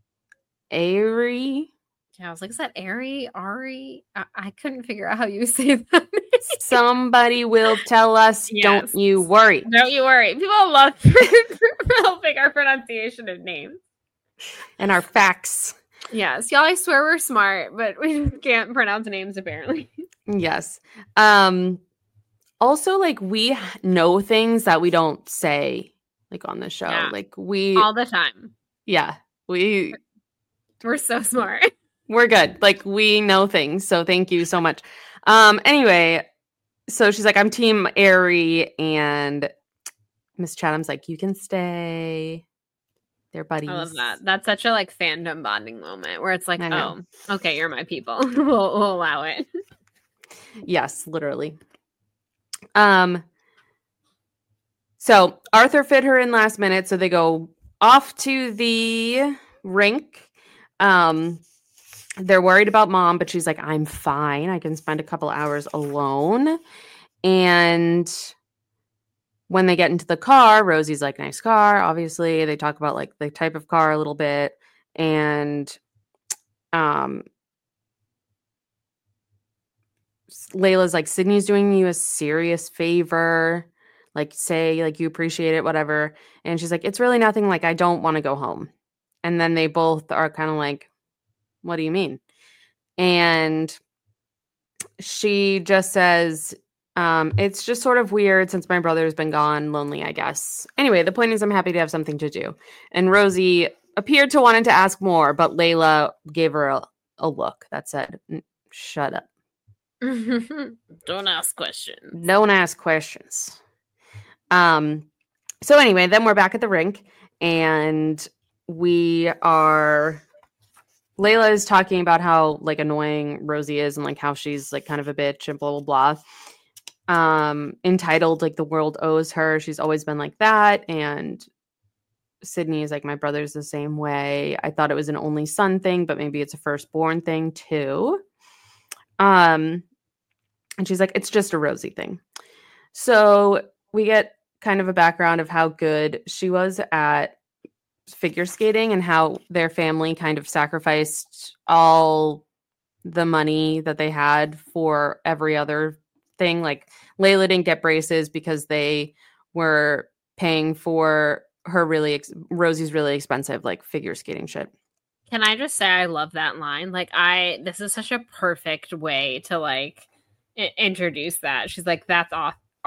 Ari?" Yeah, I was like, "Is that Ari? Ari?" I, I couldn't figure out how you say that. Somebody will tell us. Yes. Don't you worry. Don't you worry. People love helping our pronunciation of names and our facts. Yes, y'all. I swear we're smart, but we can't pronounce names apparently. Yes. Um. Also, like, we know things that we don't say, like, on the show. Yeah. Like, we all the time. Yeah, we we're so smart. We're good. Like, we know things. So thank you so much. Um. Anyway. So she's like, "I'm team Ari," and Miss Chatham's like, "You can stay." They're buddies. I love that. That's such a like fandom bonding moment where it's like, "Oh, okay, you're my people. we'll, we'll allow it." Yes, literally. Um. So Arthur fit her in last minute, so they go off to the rink. Um. They're worried about Mom, but she's like, "I'm fine. I can spend a couple hours alone." And when they get into the car, Rosie's like, "Nice car." Obviously, they talk about like the type of car a little bit. And um, Layla's like, "Sydney's doing you a serious favor. Like, say like you appreciate it, whatever." And she's like, "It's really nothing. Like, I don't want to go home." And then they both are kind of like, "What do you mean?" And she just says, um, "It's just sort of weird since my brother's been gone, lonely, I guess. Anyway, the point is I'm happy to have something to do." And Rosie appeared to wanting to ask more, but Layla gave her a, a look that said, "Shut up. Don't ask questions. Don't ask questions." Um. So anyway, then we're back at the rink, and we are... Layla is talking about how like annoying Rosie is and like how she's like kind of a bitch and blah, blah, blah. Um, entitled, like the world owes her. She's always been like that. And Sydney is like, "My brother's the same way. I thought it was an only son thing, but maybe it's a firstborn thing too." Um, and she's like, "It's just a Rosie thing." So we get kind of a background of how good she was at figure skating and how their family kind of sacrificed all the money that they had for every other thing. Like Layla didn't get braces because they were paying for her really ex- Rosie's really expensive like figure skating shit. Can I just say I love that line? Like I this is such a perfect way to like I- introduce that. She's like, "That's off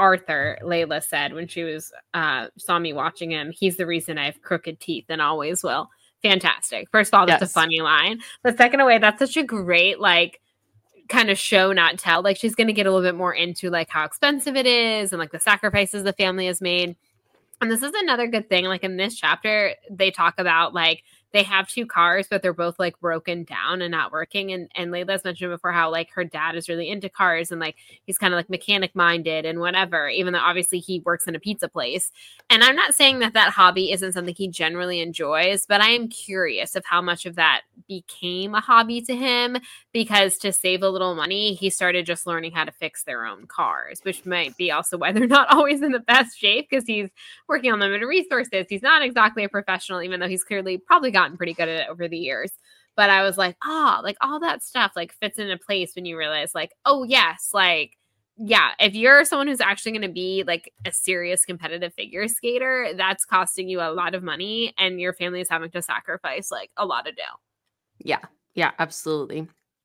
Arthur, Layla said when she was uh, saw me watching him, he's the reason I have crooked teeth and always will. Fantastic. First of all, that's yes. a funny line. But second away, that's such a great, like, kind of show, not tell. Like, she's going to get a little bit more into, like, how expensive it is and, like, the sacrifices the family has made. And this is another good thing. Like, in this chapter, they talk about, like, they have two cars, but they're both like broken down and not working. And and Layla's mentioned before how like her dad is really into cars and like he's kind of like mechanic minded and whatever, even though obviously he works in a pizza place. And I'm not saying that that hobby isn't something he generally enjoys, but I am curious of how much of that became a hobby to him, because to save a little money, he started just learning how to fix their own cars, which might be also why they're not always in the best shape, because he's working on limited resources. He's not exactly a professional, even though he's clearly probably got gotten pretty good at it over the years. But I was like, ah, oh, like all that stuff like fits into place when you realize like, oh yes, like, yeah, if you're someone who's actually going to be like a serious competitive figure skater, that's costing you a lot of money and your family is having to sacrifice like a lot of dough. Yeah. Yeah, absolutely.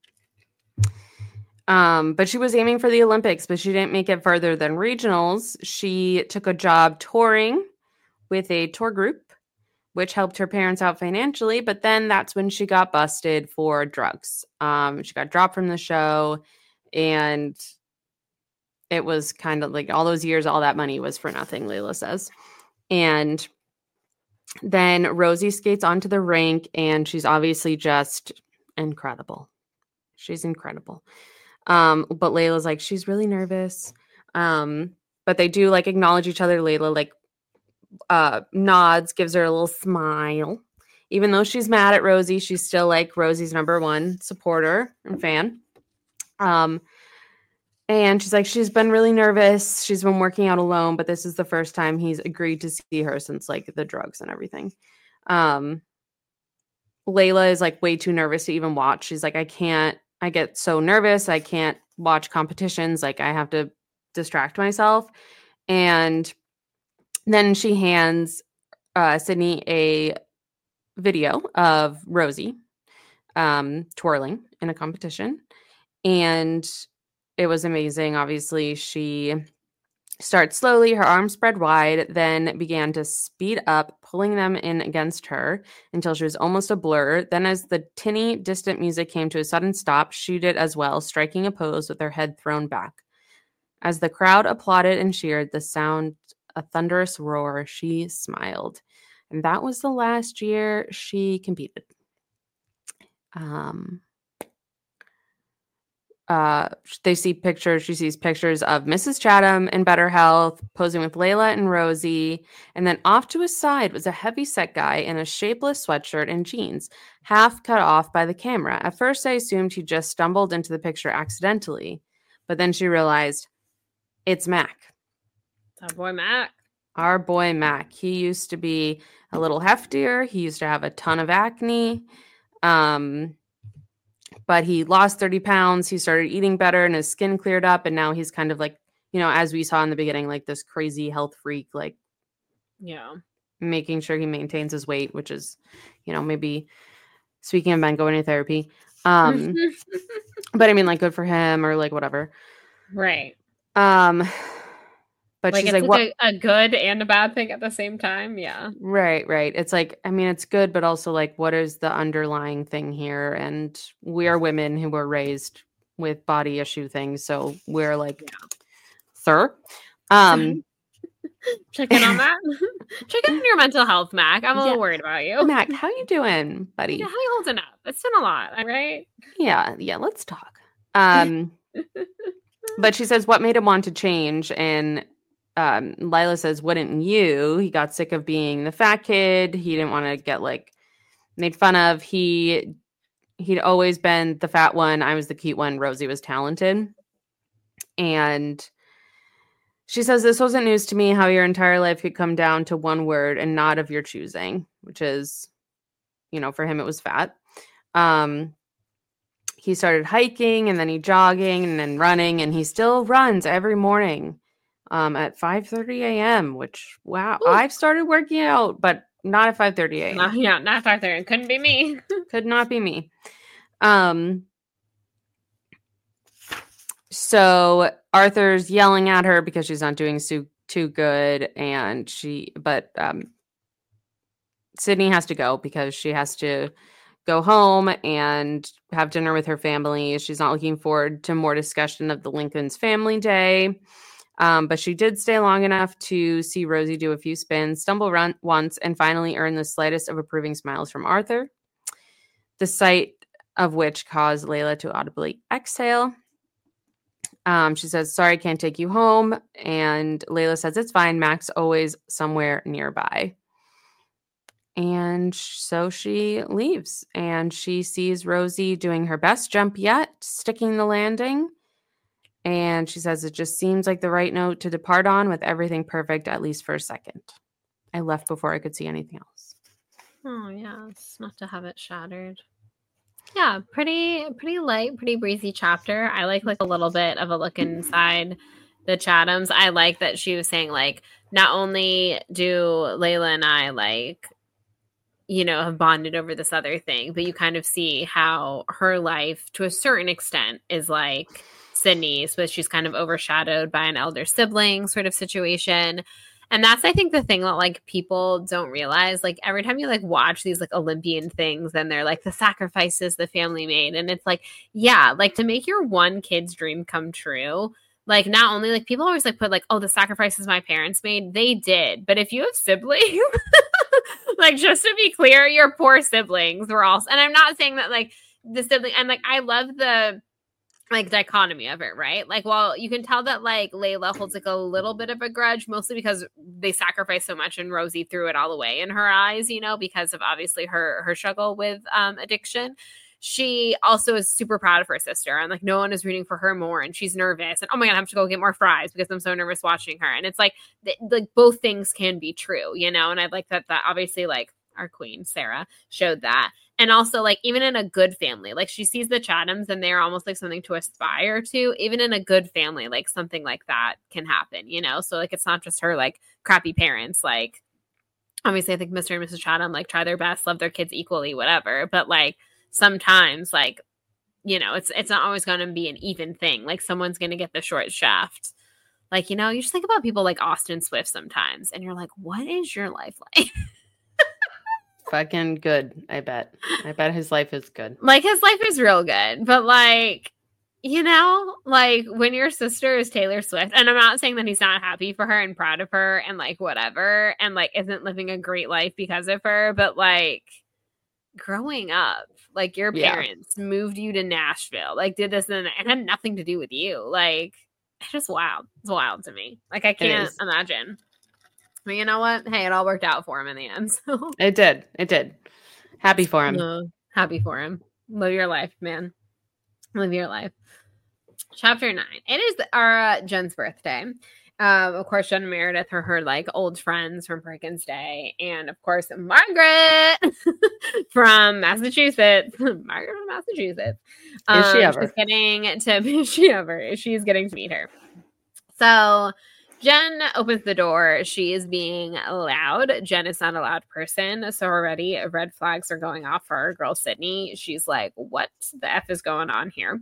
Um, but she was aiming for the Olympics, but she didn't make it further than regionals. She took a job touring with a tour group, which helped her parents out financially. But then that's when she got busted for drugs. Um, she got dropped from the show, and it was kind of like all those years, all that money was for nothing, Layla says. And then Rosie skates onto the rink, and she's obviously just incredible. She's incredible. Um, but Layla's like, she's really nervous. Um, but they do like acknowledge each other. Layla like uh nods, gives her a little smile. Even though she's mad at Rosie, she's still like Rosie's number one supporter and fan. Um and she's like, she's been really nervous. She's been working out alone, but this is the first time he's agreed to see her since like the drugs and everything. Um Layla is like way too nervous to even watch. She's like, I can't, I get so nervous. I can't watch competitions. Like I have to distract myself. And then she hands uh, Sydney a video of Rosie um, twirling in a competition. And it was amazing. Obviously, she starts slowly, her arms spread wide, then began to speed up, pulling them in against her until she was almost a blur. Then as the tinny, distant music came to a sudden stop, she did as well, striking a pose with her head thrown back. As the crowd applauded and cheered, the sound a thunderous roar, she smiled. And that was the last year she competed. Um, uh, they see pictures, she sees pictures of Missus Chatham in better health, posing with Layla and Rosie. And then off to his side was a heavy-set guy in a shapeless sweatshirt and jeans, half cut off by the camera. At first, I assumed he just stumbled into the picture accidentally. But then she realized, it's Mac. Our boy Mac. Our boy Mac. He used to be a little heftier. He used to have a ton of acne. Um, but he lost thirty pounds. He started eating better and his skin cleared up. And now he's kind of like, you know, as we saw in the beginning, like this crazy health freak, like, yeah, making sure he maintains his weight, which is, you know, maybe speaking of men going to therapy. Um, but I mean, like, good for him or like whatever. Right. Um, But like she's it's like, like what? A, a good and a bad thing at the same time. Yeah. Right, right. It's like, I mean, it's good, but also like, what is the underlying thing here? And we are women who were raised with body issue things. So we're like, yeah. Sir. Um, Check in on that. Check in on your mental health, Mac. I'm a yeah. little worried about you. Mac, how you doing, buddy? Yeah, how you holding up? It's been a lot, right? Yeah, yeah, let's talk. Um, but she says, what made him want to change? And Um, Lila says, wouldn't you? He got sick of being the fat kid. He didn't want to get like made fun of. He he'd always been the fat one. I was the cute one. Rosie was talented. And she says, this wasn't news to me, how your entire life could come down to one word and not of your choosing, which is, you know, for him, it was fat. Um, he started hiking and then he jogging and then running, and he still runs every morning. Um, at five thirty a.m., which, wow, Ooh. I've started working out, but not at five thirty a.m. Uh, yeah, not five thirty. Couldn't be me. Could not be me. Um, so Arthur's yelling at her because she's not doing so too good, and she but um Sydney has to go because she has to go home and have dinner with her family. She's not looking forward to more discussion of the Lincoln's family day. Um, but she did stay long enough to see Rosie do a few spins, stumble run once, and finally earn the slightest of approving smiles from Arthur, the sight of which caused Layla to audibly exhale. Um, she says, sorry, I can't take you home. And Layla says, it's fine. Mac's always somewhere nearby. And so she leaves, and she sees Rosie doing her best jump yet, sticking the landing. And she says, it just seems like the right note to depart on, with everything perfect, at least for a second. I left before I could see anything else. Oh, yeah. It's not to have it shattered. Yeah, pretty pretty light, pretty breezy chapter. I like like a little bit of a look inside the Chathams. I like that she was saying, like, not only do Layla and I, like, you know, have bonded over this other thing, but you kind of see how her life, to a certain extent, is like Sydney's, but she's kind of overshadowed by an elder sibling sort of situation. And that's, I think, the thing that, like, people don't realize. Like, every time you, like, watch these, like, Olympian things, and they're, like, the sacrifices the family made. And it's, like, yeah, like, to make your one kid's dream come true, like, not only, like, people always, like, put, like, oh, the sacrifices my parents made. They did. But if you have siblings, like, just to be clear, your poor siblings were also, and I'm not saying that, like, the sibling, and, like, I love the, like, dichotomy of it, right? Like, well, you can tell that, like, Layla holds, like, a little bit of a grudge, mostly because they sacrificed so much, and Rosie threw it all away in her eyes, you know, because of obviously her her struggle with um addiction. She also is super proud of her sister, and, like, no one is rooting for her more, and she's nervous, and oh my god, I have to go get more fries because I'm so nervous watching her. And it's like, th- like both things can be true, you know. And I like that that obviously, like, our queen Sarah showed that. And also, like, even in a good family, like, she sees the Chathams and they're almost like something to aspire to. Even in a good family, like, something like that can happen, you know? So, like, it's not just her, like, crappy parents. Like, obviously, I think Mister and Missus Chatham, like, try their best, love their kids equally, whatever. But, like, sometimes, like, you know, it's it's not always going to be an even thing. Like, someone's going to get the short shaft. Like, you know, you just think about people like Austin Swift sometimes, and you're like, what is your life like? Fucking good, I bet. I bet his life is good. Like, his life is real good. But, like, you know, like, when your sister is Taylor Swift, and I'm not saying that he's not happy for her and proud of her and, like, whatever, and, like, isn't living a great life because of her, but, like, growing up, like, your parents yeah. moved you to Nashville, like, did this and it had nothing to do with you. Like, it's just wild. It's wild to me. Like, I can't imagine. But you know what? Hey, it all worked out for him in the end. So. It did. It did. Happy for him. Uh, happy for him. Live your life, man. Live your life. Chapter nine. It is our uh, Jen's birthday. Um, of course, Jen and Meredith are her, like, old friends from Perkins Day. And, of course, Margaret from Massachusetts. Margaret from Massachusetts. Um, is she ever? She's getting to, is she ever? She's getting to meet her. So Jen opens the door. She is being loud. Jen is not a loud person. So already red flags are going off for our girl, Sydney. She's like, what the F is going on here?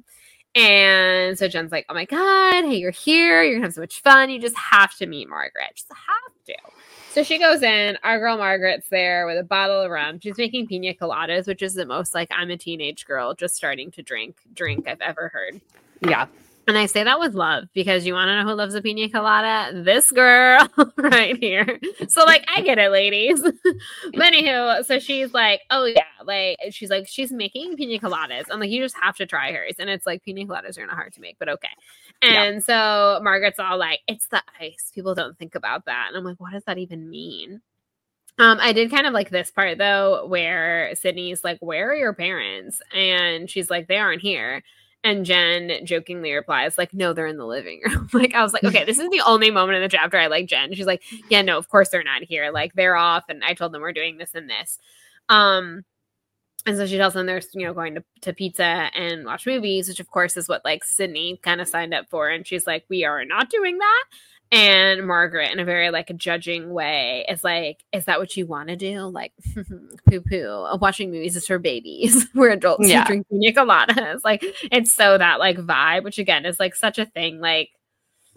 And so Jen's like, oh my God, hey, you're here. You're going to have so much fun. You just have to meet Margaret. Just have to. So she goes in. Our girl Margaret's there with a bottle of rum. She's making pina coladas, which is the most, like, I'm a teenage girl just starting to drink drink I've ever heard. Yeah. And I say that with love, because you want to know who loves a pina colada? This girl right here. So, like, I get it, ladies. But anywho, so she's like, oh, yeah. Like, she's like, she's making pina coladas. I'm like, you just have to try hers. And it's like, pina coladas are not hard to make, but okay. And yeah. So Margaret's all like, it's the ice. People don't think about that. And I'm like, what does that even mean? Um, I did kind of like this part, though, where Sydney's like, where are your parents? And she's like, they aren't here. And Jen jokingly replies, like, no, they're in the living room. Like, I was like, okay, this is the only moment in the chapter I like Jen. She's like, yeah, no, of course they're not here. Like, they're off, and I told them we're doing this and this. Um, and so she tells them they're, you know, going to, to pizza and watch movies, which, of course, is what, like, Sydney kind of signed up for. And she's like, we are not doing that. And Margaret, in a very, like, judging way, is like, is that what you want to do? Like, poo-poo. Watching movies is for babies. We're adults yeah. who drink pina coladas. Like, it's so that, like, vibe, which, again, is, like, such a thing. Like,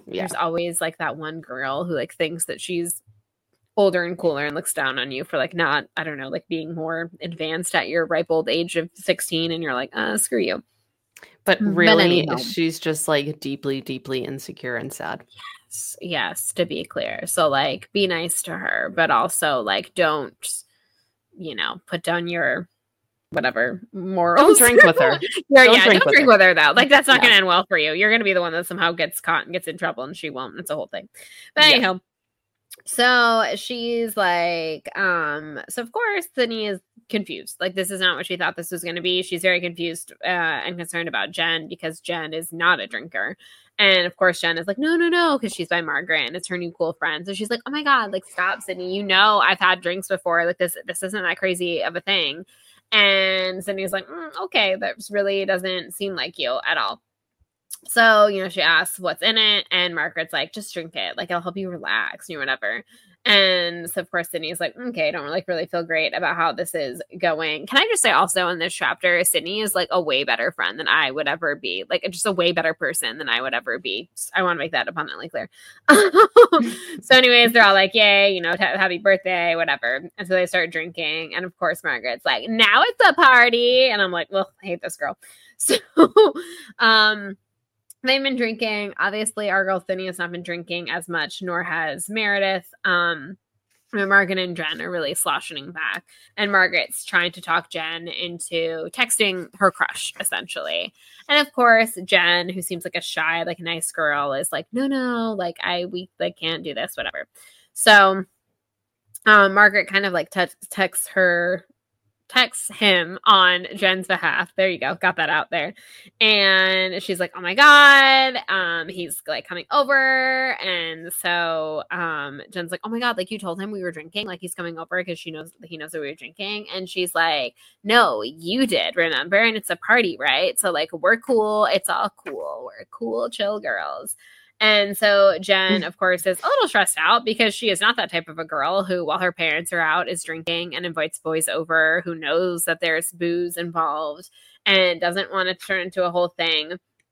Yeah. There's always like that one girl who like thinks that she's older and cooler and looks down on you for like not, I don't know, like being more advanced at your ripe old age of sixteen, and you're like, uh, screw you. But really, but she's just like deeply, deeply insecure and sad. Yes, yes, to be clear. So like be nice to her, but also like don't, you know, put down your whatever morals. Don't drink with her. yeah, don't yeah, drink, don't with, drink her. with her though. Like that's not no. gonna end well for you. You're gonna be the one that somehow gets caught and gets in trouble, and she won't. It's a whole thing. But yeah. anyhow. So she's like, um, so of course, Sydney is confused. Like, this is not what she thought this was going to be. She's very confused uh, and concerned about Jen because Jen is not a drinker. And of course, Jen is like, no, no, no, because she's by Margaret and it's her new cool friend. So she's like, oh my God, like, stop, Sydney. You know, I've had drinks before. Like, this, this isn't that crazy of a thing. And Sydney's like, mm, okay, that really doesn't seem like you at all. So, you know, she asks what's in it, and Margaret's like, just drink it. Like, it'll help you relax, or whatever. And so, of course, Sydney's like, okay, I don't like really feel great about how this is going. Can I just say also in this chapter, Sydney is like a way better friend than I would ever be. Like, just a way better person than I would ever be. I want to make that abundantly clear. So anyways, they're all like, yay, you know, t- happy birthday, whatever. And so they start drinking. And of course, Margaret's like, now it's a party. And I'm like, well, I hate this girl. So, um, they've been drinking. Obviously, our girl Sydney has not been drinking as much, nor has Meredith. Um, Margaret and Jen are really sloshing back. And Margaret's trying to talk Jen into texting her crush, essentially. And of course, Jen, who seems like a shy, like a nice girl, is like, no, no, like, I, we like can't do this, whatever. So um, Margaret kind of like te- texts her texts him on Jen's behalf. There you go. Got that out there. And she's like, oh my God, um, he's like coming over. And so um, Jen's like, oh my God, like you told him we were drinking, like he's coming over because she knows he knows that we were drinking. And she's like, no, you did, remember? And it's a party, right? So like, we're cool. It's all cool. We're cool, chill girls. And so Jen, of course, is a little stressed out because she is not that type of a girl who, while her parents are out, is drinking and invites boys over, who knows that there's booze involved and doesn't want to turn into a whole thing.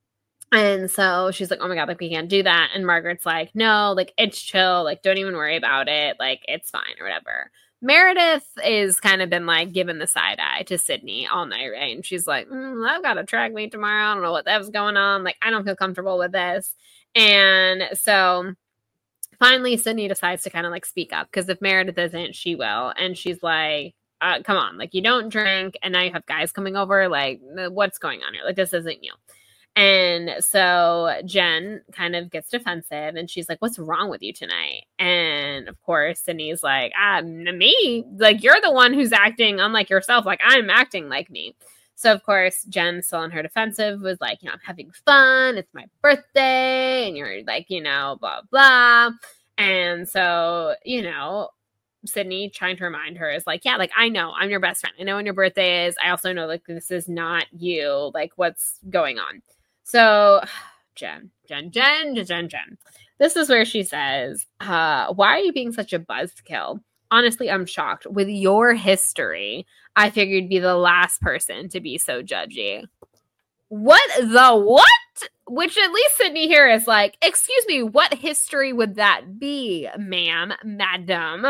And so she's like, oh my God, like we can't do that. And Margaret's like, no, like it's chill. Like, don't even worry about it. Like, it's fine or whatever. Meredith is kind of been like giving the side eye to Sydney all night, right? And she's like, mm, I've got a track meet tomorrow. I don't know what that was going on. Like, I don't feel comfortable with this. And so finally, Sydney decides to kind of like speak up because if Meredith isn't, she will. And she's like, uh, come on, like you don't drink and now you have guys coming over. Like, what's going on here? Like, this isn't you. And so Jen kind of gets defensive and she's like, what's wrong with you tonight? And of course, Sydney's like, ah, me? Like, you're the one who's acting unlike yourself. Like, I'm acting like me. So, of course, Jen, still on her defensive, was like, you know, I'm having fun. It's my birthday. And you're like, you know, blah, blah. And so, you know, Sydney trying to remind her is like, yeah, like, I know I'm your best friend. I know when your birthday is. I also know, like, this is not you. Like, what's going on? So, Jen, Jen, Jen, Jen, Jen. This is where she says, uh, why are you being such a buzzkill? Honestly, I'm shocked. With your history, I figured you'd be the last person to be so judgy. What the what? Which at least Sydney here is like, excuse me, what history would that be, ma'am, madam?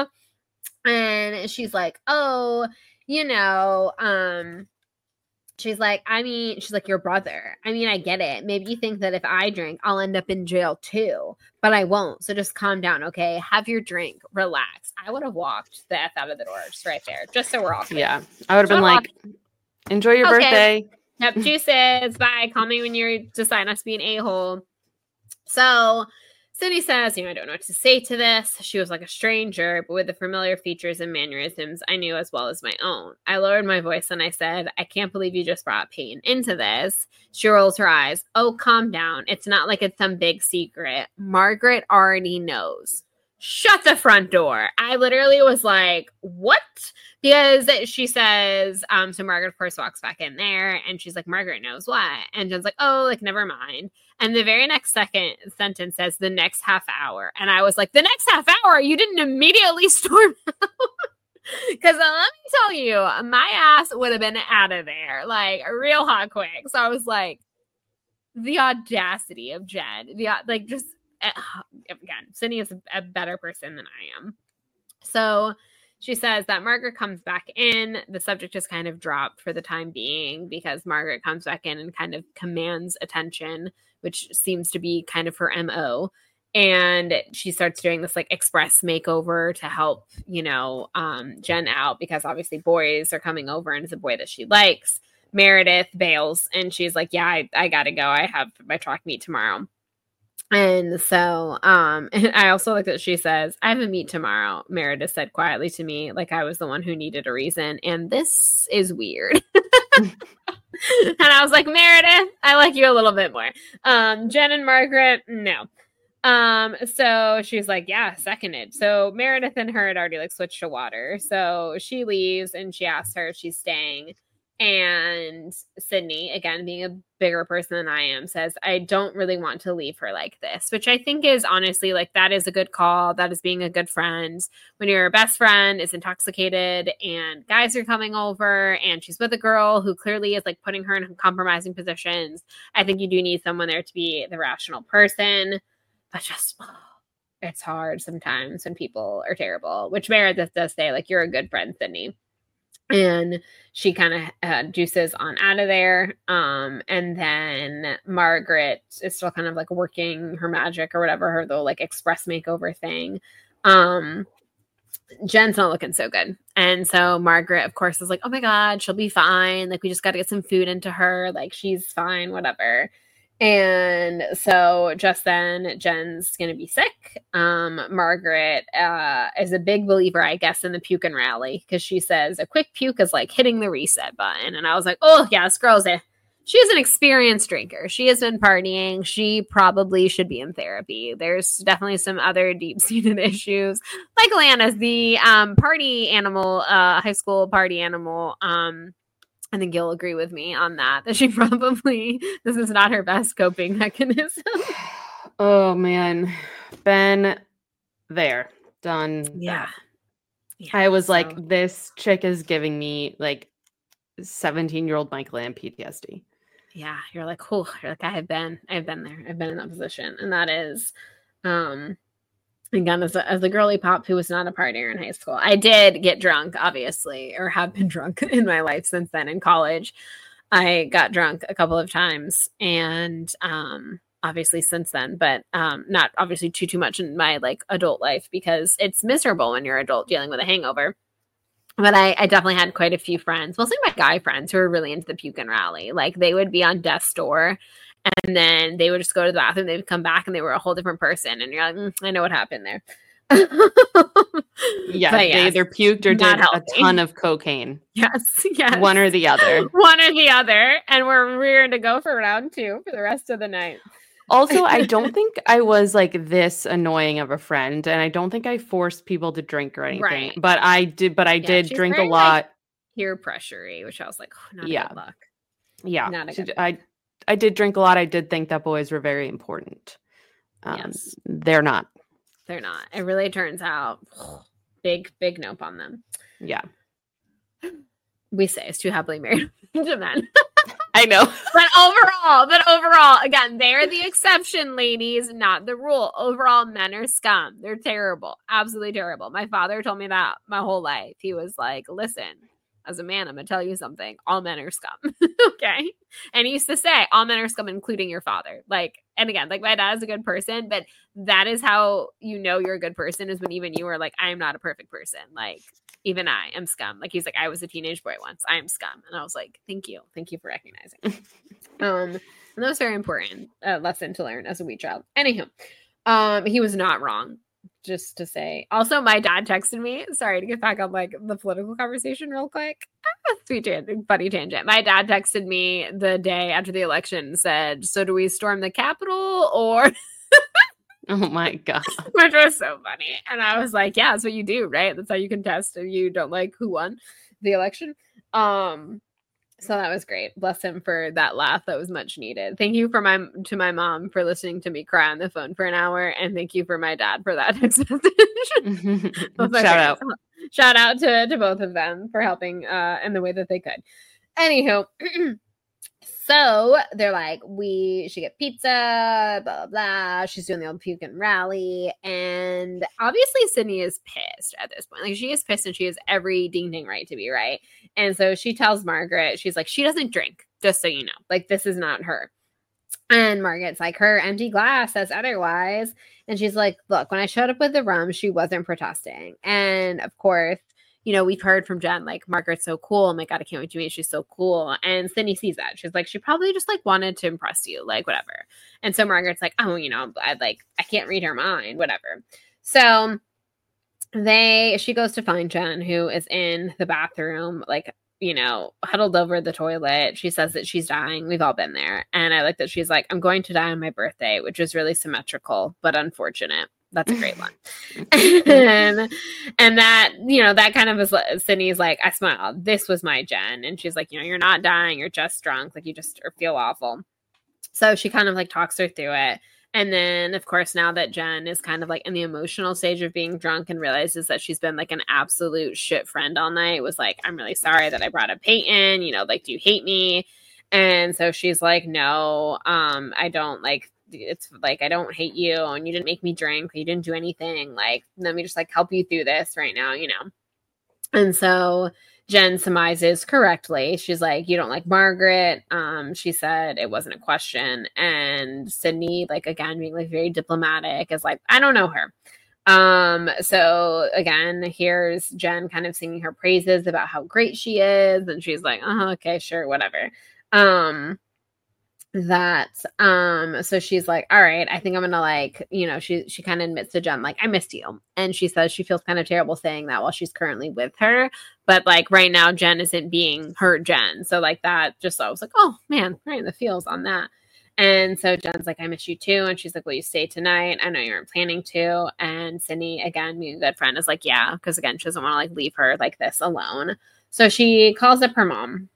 And she's like, oh, you know, um... She's like, I mean, she's like, your brother. I mean, I get it. Maybe you think that if I drink, I'll end up in jail too, but I won't. So just calm down, okay? Have your drink. Relax. I would have walked the F out of the door just right there, just so we're all clear. Yeah. I would have been like, enjoy your okay. birthday. Yep. Juices. Bye. Call me when you decide not to be an a-hole. So Sydney says, you know, I don't know what to say to this. She was like a stranger, but with the familiar features and mannerisms I knew as well as my own. I lowered my voice and I said, I can't believe you just brought Peyton into this. She rolls her eyes. Oh, calm down. It's not like it's some big secret. Margaret already knows. Shut the front door. I literally was like, what? Because she says, um, so Margaret, of course, walks back in there and she's like, Margaret knows what? And Jen's like, oh, like, never mind. And the very next second sentence says the next half hour. And I was like, the next half hour? You didn't immediately storm out? Because uh, let me tell you, my ass would have been out of there, like, real hot quick. So I was like, the audacity of Jen, the like, just again, Sydney is a better person than I am. So she says that Margaret comes back in. The subject is kind of dropped for the time being because Margaret comes back in and kind of commands attention, which seems to be kind of her M O. And she starts doing this like express makeover to help, you know, um, Jen out because obviously boys are coming over and it's a boy that she likes. Meredith bails and she's like, yeah, I, I got to go. I have my track meet tomorrow. And so um, and I also like that she says, I have a meet tomorrow. Meredith said quietly to me, like I was the one who needed a reason. And this is weird. And I was like, Meredith, I like you a little bit more. Um, Jen and Margaret, no. Um, so she's like, yeah, seconded. So Meredith and her had already like switched to water. So she leaves and she asks her if she's staying. And Sydney, again, being a bigger person than I am, says, I don't really want to leave her like this, which I think is honestly like that is a good call. That is being a good friend. When your best friend is intoxicated and guys are coming over and she's with a girl who clearly is like putting her in compromising positions, I think you do need someone there to be the rational person. But just, oh, it's hard sometimes when people are terrible, which Meredith does say, like, you're a good friend, Sydney. And she kind of uh, juices on out of there. Um, and then Margaret is still kind of like working her magic or whatever, her little like express makeover thing. Um, Jen's not looking so good. And so Margaret, of course, is like, oh my God, she'll be fine. Like, we just got to get some food into her. Like, she's fine, whatever. And so just then Jen's going to be sick. Um, Margaret uh, is a big believer, I guess, in the puke and rally because she says a quick puke is like hitting the reset button. And I was like, oh, yes, girls, eh. She's an experienced drinker. She has been partying. She probably should be in therapy. There's definitely some other deep-seated issues. Like Lana's the um, party animal, uh, high school party animal. Um, I think you'll agree with me on that, that she probably, this is not her best coping mechanism. Oh, man. Been there. Done. Yeah. yeah I was so. like, this chick is giving me like seventeen-year-old Michael and P T S D. Yeah. You're like, oh, you're like, I have been, I've been there. I've been in that position. And that is, um, again, as a, as a girly pop who was not a partier in high school, I did get drunk, obviously, or have been drunk in my life since then. In college, I got drunk a couple of times, and um, obviously since then, but um, not obviously too too much in my like adult life because it's miserable when you're adult dealing with a hangover. But I, I definitely had quite a few friends, mostly my guy friends, who were really into the puke and rally. Like they would be on death's door. And then they would just go to the bathroom. They would come back and they were a whole different person. And you're like, mm, I know what happened there. yeah, they yes, either puked or did healthy. a ton of cocaine. Yes, yes. One or the other. One or the other. And we're rearing to go for round two for the rest of the night. Also, I don't think I was like this annoying of a friend. And I don't think I forced people to drink or anything. Right. But I did, but I yeah, did drink very, a lot. Like, peer pressure-y, which I was like, oh, not yeah. a good luck. Yeah. Not a good I, luck. I did drink a lot. I did think that boys were very important. Um, yes. They're not. They're not. It really turns out big, big nope on them. Yeah. We say it's too happily married to men. I know. But overall, but overall, again, they're the exception, ladies, not the rule. Overall, men are scum. They're terrible. Absolutely terrible. My father told me that my whole life. He was like, listen, as a man, I'm going to tell you something. All men are scum. Okay. And he used to say, all men are scum, including your father. Like, and again, like my dad is a good person, but that is how you know you're a good person is when even you are like, I am not a perfect person. Like, even I am scum. Like, he's like, I was a teenage boy once. I am scum. And I was like, thank you. Thank you for recognizing. um, and that was very important uh, lesson to learn as a wee child. Anywho, um, he was not wrong. Just to say. Also, my dad texted me. Sorry to get back on like the political conversation real quick. Ah, sweet tangent, funny tangent. My dad texted me the day after the election and said, so do we storm the Capitol or... Oh my God. Which was so funny. And I was like, yeah, that's what you do, right? That's how you contest if you don't like who won the election. Um, so that was great. Bless him for that laugh. That was much needed. Thank you for my to my mom for listening to me cry on the phone for an hour. And thank you for my dad for that text message. Shout out. Shout out to, to both of them for helping uh, in the way that they could. Anywho, So they're like, we should get pizza, blah, blah, blah. She's doing the old puke and rally. And obviously Sydney is pissed at this point. Like, she is pissed and she has every ding ding right to be, right? And so she tells Margaret, she's like, she doesn't drink, just so you know. Like, this is not her. And Margaret's like, her empty glass says otherwise. And she's like, look, when I showed up with the rum, she wasn't protesting. And of course, you know, we've heard from Jen, like, Margaret's so cool. Oh my God, I can't wait to meet. She's so cool. And Sydney sees that. She's like, she probably just like wanted to impress you, like, whatever. And so Margaret's like, oh, you know, I like, I can't read her mind, whatever. So they, she goes to find Jen, who is in the bathroom, like, you know, huddled over the toilet. She says that she's dying. We've all been there. And I like that she's like, I'm going to die on my birthday, which is really symmetrical, but unfortunate. That's a great one. and, and that, you know, that kind of is, Sydney's like, I smile. This was my Jen. And she's like, you know, you're not dying. You're just drunk. Like, you just feel awful. So she kind of like talks her through it. And then, of course, now that Jen is kind of like in the emotional stage of being drunk and realizes that she's been like an absolute shit friend all night, was like, I'm really sorry that I brought up Peyton, you know, like, do you hate me? And so she's like, no, um, I don't, like, it's like, I don't hate you, and you didn't make me drink. You didn't do anything. Like, let me just like help you through this right now, you know? And so Jen surmises correctly. She's like, you don't like Margaret. Um, she said it wasn't a question. And Sydney, like, again, being like very diplomatic, is like, I don't know her. Um, so again, here's Jen kind of singing her praises about how great she is. And she's like, oh, okay, sure, whatever. Um, that um so she's like, all right, I think I'm gonna, like, you know, she she kind of admits to Jen, like, I missed you. And she says she feels kind of terrible saying that while she's currently with her, but like right now Jen isn't being her Jen. So like that just, I was like, oh man, right in the feels on that. And so Jen's like, I miss you too. And she's like, will you stay tonight? I know you weren't planning to. And Sydney, again, being a good friend, is like, yeah, because again, she doesn't want to like leave her like this alone. So she calls up her mom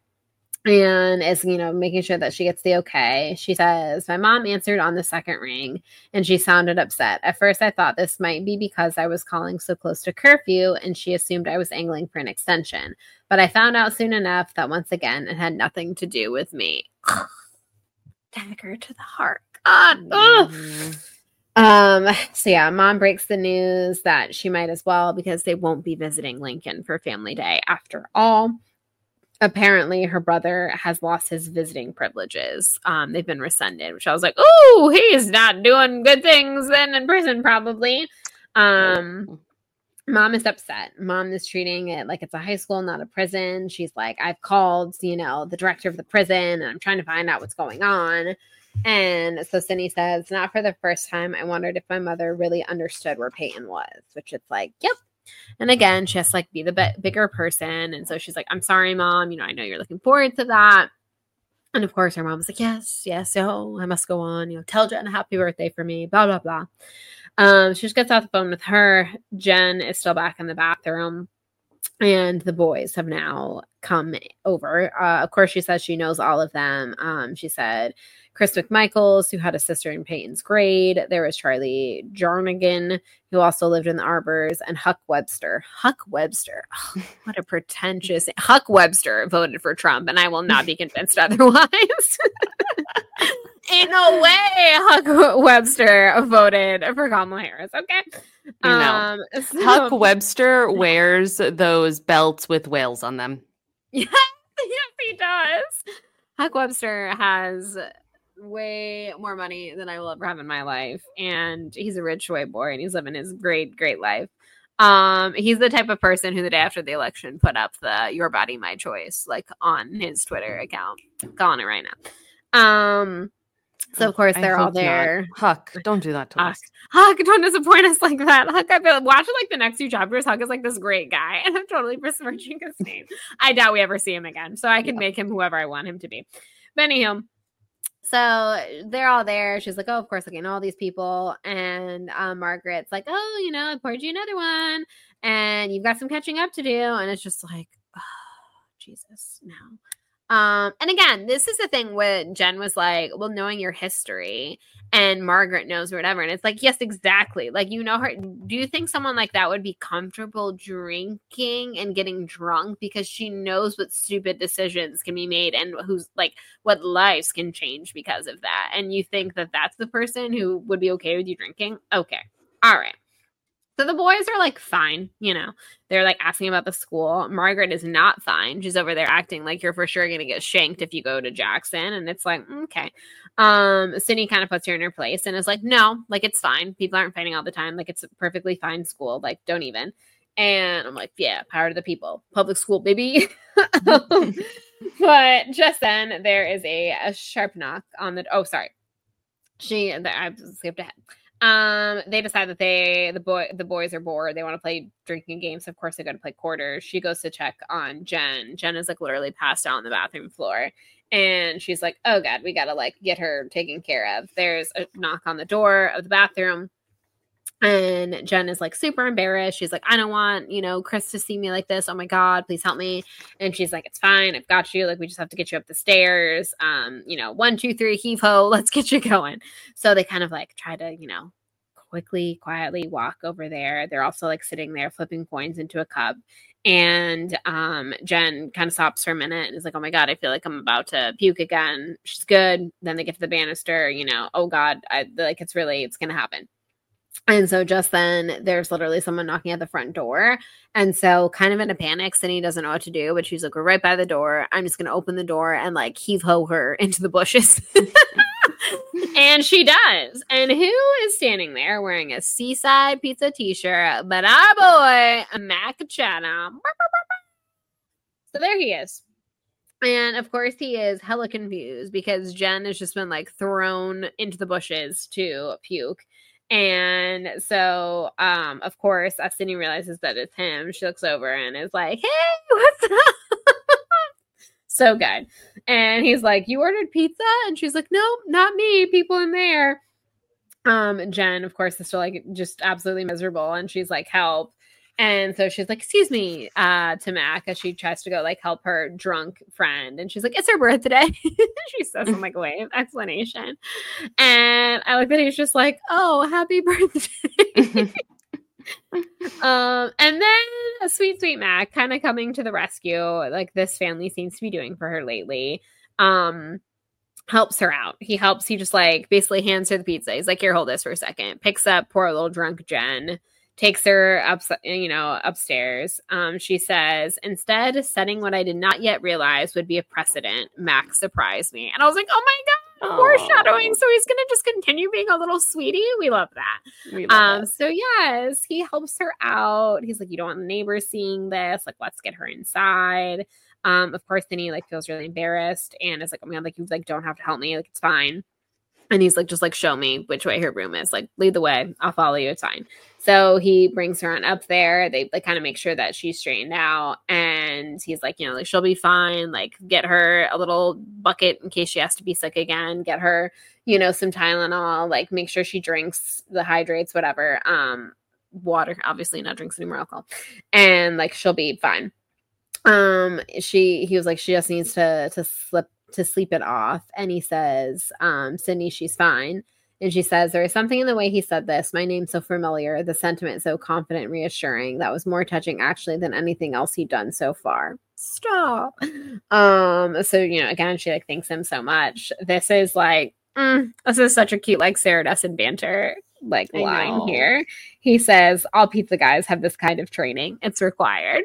and is, you know, making sure that she gets the okay. She says, my mom answered on the second ring and she sounded upset. At first, I thought this might be because I was calling so close to curfew and she assumed I was angling for an extension. But I found out soon enough that once again, it had nothing to do with me. Dagger to the heart. God. Mm-hmm. Um, so yeah, mom breaks the news that she might as well, because they won't be visiting Lincoln for family day after all. Apparently her brother has lost his visiting privileges. Um, they've been rescinded, which I was like, oh, he's not doing good things then in prison, probably. Um, mom is upset. Mom is treating it like it's a high school, not a prison. She's like, I've called, you know, the director of the prison and I'm trying to find out what's going on. And so Sydney says, not for the first time, I wondered if my mother really understood where Peyton was, which it's like, yep. And again, she has to like be the b- bigger person. And so she's like, I'm sorry, mom. You know, I know you're looking forward to that. And of course, her mom was like, yes, yes. Oh, I must go on. You know, tell Jen a happy birthday for me, blah, blah, blah. Um, she just gets off the phone with her. Jen is still back in the bathroom. And the boys have now come over. Uh, of course, she says she knows all of them. Um, she said Chris McMichaels, who had a sister in Peyton's grade. There was Charlie Jarnigan, who also lived in the Arbors, and Huck Webster. Huck Webster. Oh, what a pretentious... Huck Webster voted for Trump, and I will not be convinced otherwise. Ain't no way Huck Webster voted for Kamala Harris. Okay. You know, um, so, Huck Webster wears those belts with whales on them. Yes, yes, he does. Huck Webster has way more money than I will ever have in my life. And he's a rich white boy and he's living his great, great life. Um, he's the type of person who the day after the election put up the Your Body, My Choice, like on his Twitter account. I'm calling it right now. Um, So, of course, they're all there. Not. Huck, don't do that to Huck. us. Huck, don't disappoint us like that. Huck, I've been watching like the next few chapters. Huck is like this great guy, and I'm totally besmirching his name. I doubt we ever see him again, so I can yeah. make him whoever I want him to be. But anywho, so they're all there. She's like, oh, of course, like, I know all these people. And um, Margaret's like, oh, you know, I poured you another one, and you've got some catching up to do. And it's just like, oh, Jesus, no. Um, and again, this is the thing when Jen was like, well, knowing your history and Margaret knows or whatever. And it's like, yes, exactly. Like, you know her. Do you think someone like that would be comfortable drinking and getting drunk because she knows what stupid decisions can be made and who's like what lives can change because of that? And you think that that's the person who would be okay with you drinking? Okay. All right. So the boys are like fine, you know, they're like asking about the school. Margaret is not fine. She's over there acting like you're for sure going to get shanked if you go to Jackson. And it's like, okay. Um, Sydney kind of puts her in her place and is like, no, like it's fine. People aren't fighting all the time. Like it's a perfectly fine school. Like don't even. And I'm like, yeah, power to the people. Public school, baby. But just then there is a, a sharp knock on the, oh, sorry. She, I skipped ahead. Um, they decide that they the boy the boys are bored. They want to play drinking games. Of course, they go to play quarters. She goes to check on Jen. Jen is like literally passed out on the bathroom floor, and she's like, "Oh God, we gotta like get her taken care of." There's a knock on the door of the bathroom, and Jen is like super embarrassed. She's like, "I don't want you know Chris to see me like this. Oh my God, please help me." And she's like, "It's fine. I've got you. Like we just have to get you up the stairs. Um, you know, one, two, three, heave ho. Let's get you going." So they kind of like try to you know. quickly, quietly walk over there. They're also like sitting there flipping coins into a cup. And um, Jen kind of stops for a minute and is like, oh my God, I feel like I'm about to puke again. She's good. Then they get to the banister, you know, oh God, I like it's really, it's going to happen. And so just then there's literally someone knocking at the front door. And so kind of in a panic, Sydney doesn't know what to do, but she's like, we're right by the door. I'm just going to open the door and like heave ho her into the bushes. And she does. And who is standing there wearing a Seaside Pizza t-shirt? But our boy, Mac Chana. So there he is. And of course he is hella confused because Jen has just been like thrown into the bushes to puke. And so, um, of course, as Sydney realizes that it's him, she looks over and is like, hey, what's up? So good. And he's like, you ordered pizza? And she's like, no, not me. People in there. Um, Jen, of course, is still like just absolutely miserable. And she's like, help. And so she's like, excuse me, uh, to Mac as she tries to go like help her drunk friend. And she's like, it's her birthday. She says some like way of explanation. And I like that he's just like, oh, happy birthday. um, and then a sweet, sweet Mac kind of coming to the rescue, like this family seems to be doing for her lately. Um, helps her out. He helps, he just like basically hands her the pizza. He's like, here, hold this for a second. Picks up poor little drunk Jen. Takes her up, you know, upstairs. Um, she says, instead, setting what I did not yet realize would be a precedent. Max surprised me. And I was like, oh my God, foreshadowing. So he's going to just continue being a little sweetie. We love that. We love um, that. So yes, he helps her out. He's like, you don't want the neighbors seeing this. Like, let's get her inside. Um, of course, then he like feels really embarrassed and is like, oh my God, like you like don't have to help me. Like, it's fine. And he's like, just like, show me which way her room is. Like, lead the way. I'll follow you. It's fine. So he brings her on up there. They like kind of make sure that she's straightened out. And he's like, you know, like she'll be fine. Like get her a little bucket in case she has to be sick again. Get her, you know, some Tylenol. Like make sure she drinks the hydrates, whatever. Um, water, obviously not drinks any more alcohol. And like she'll be fine. Um, she he was like, she just needs to to slip to sleep it off. And he says, um, Sydney, she's fine. And she says, there is something in the way he said this. My name's so familiar. The sentiment so confident and reassuring. That was more touching actually than anything else he'd done so far. Stop. Um, so, you know, again, she like thanks him so much. This is like, mm, this is such a cute, like Sarah Dessen banter, like I line know. Here. He says, all pizza guys have this kind of training. It's required.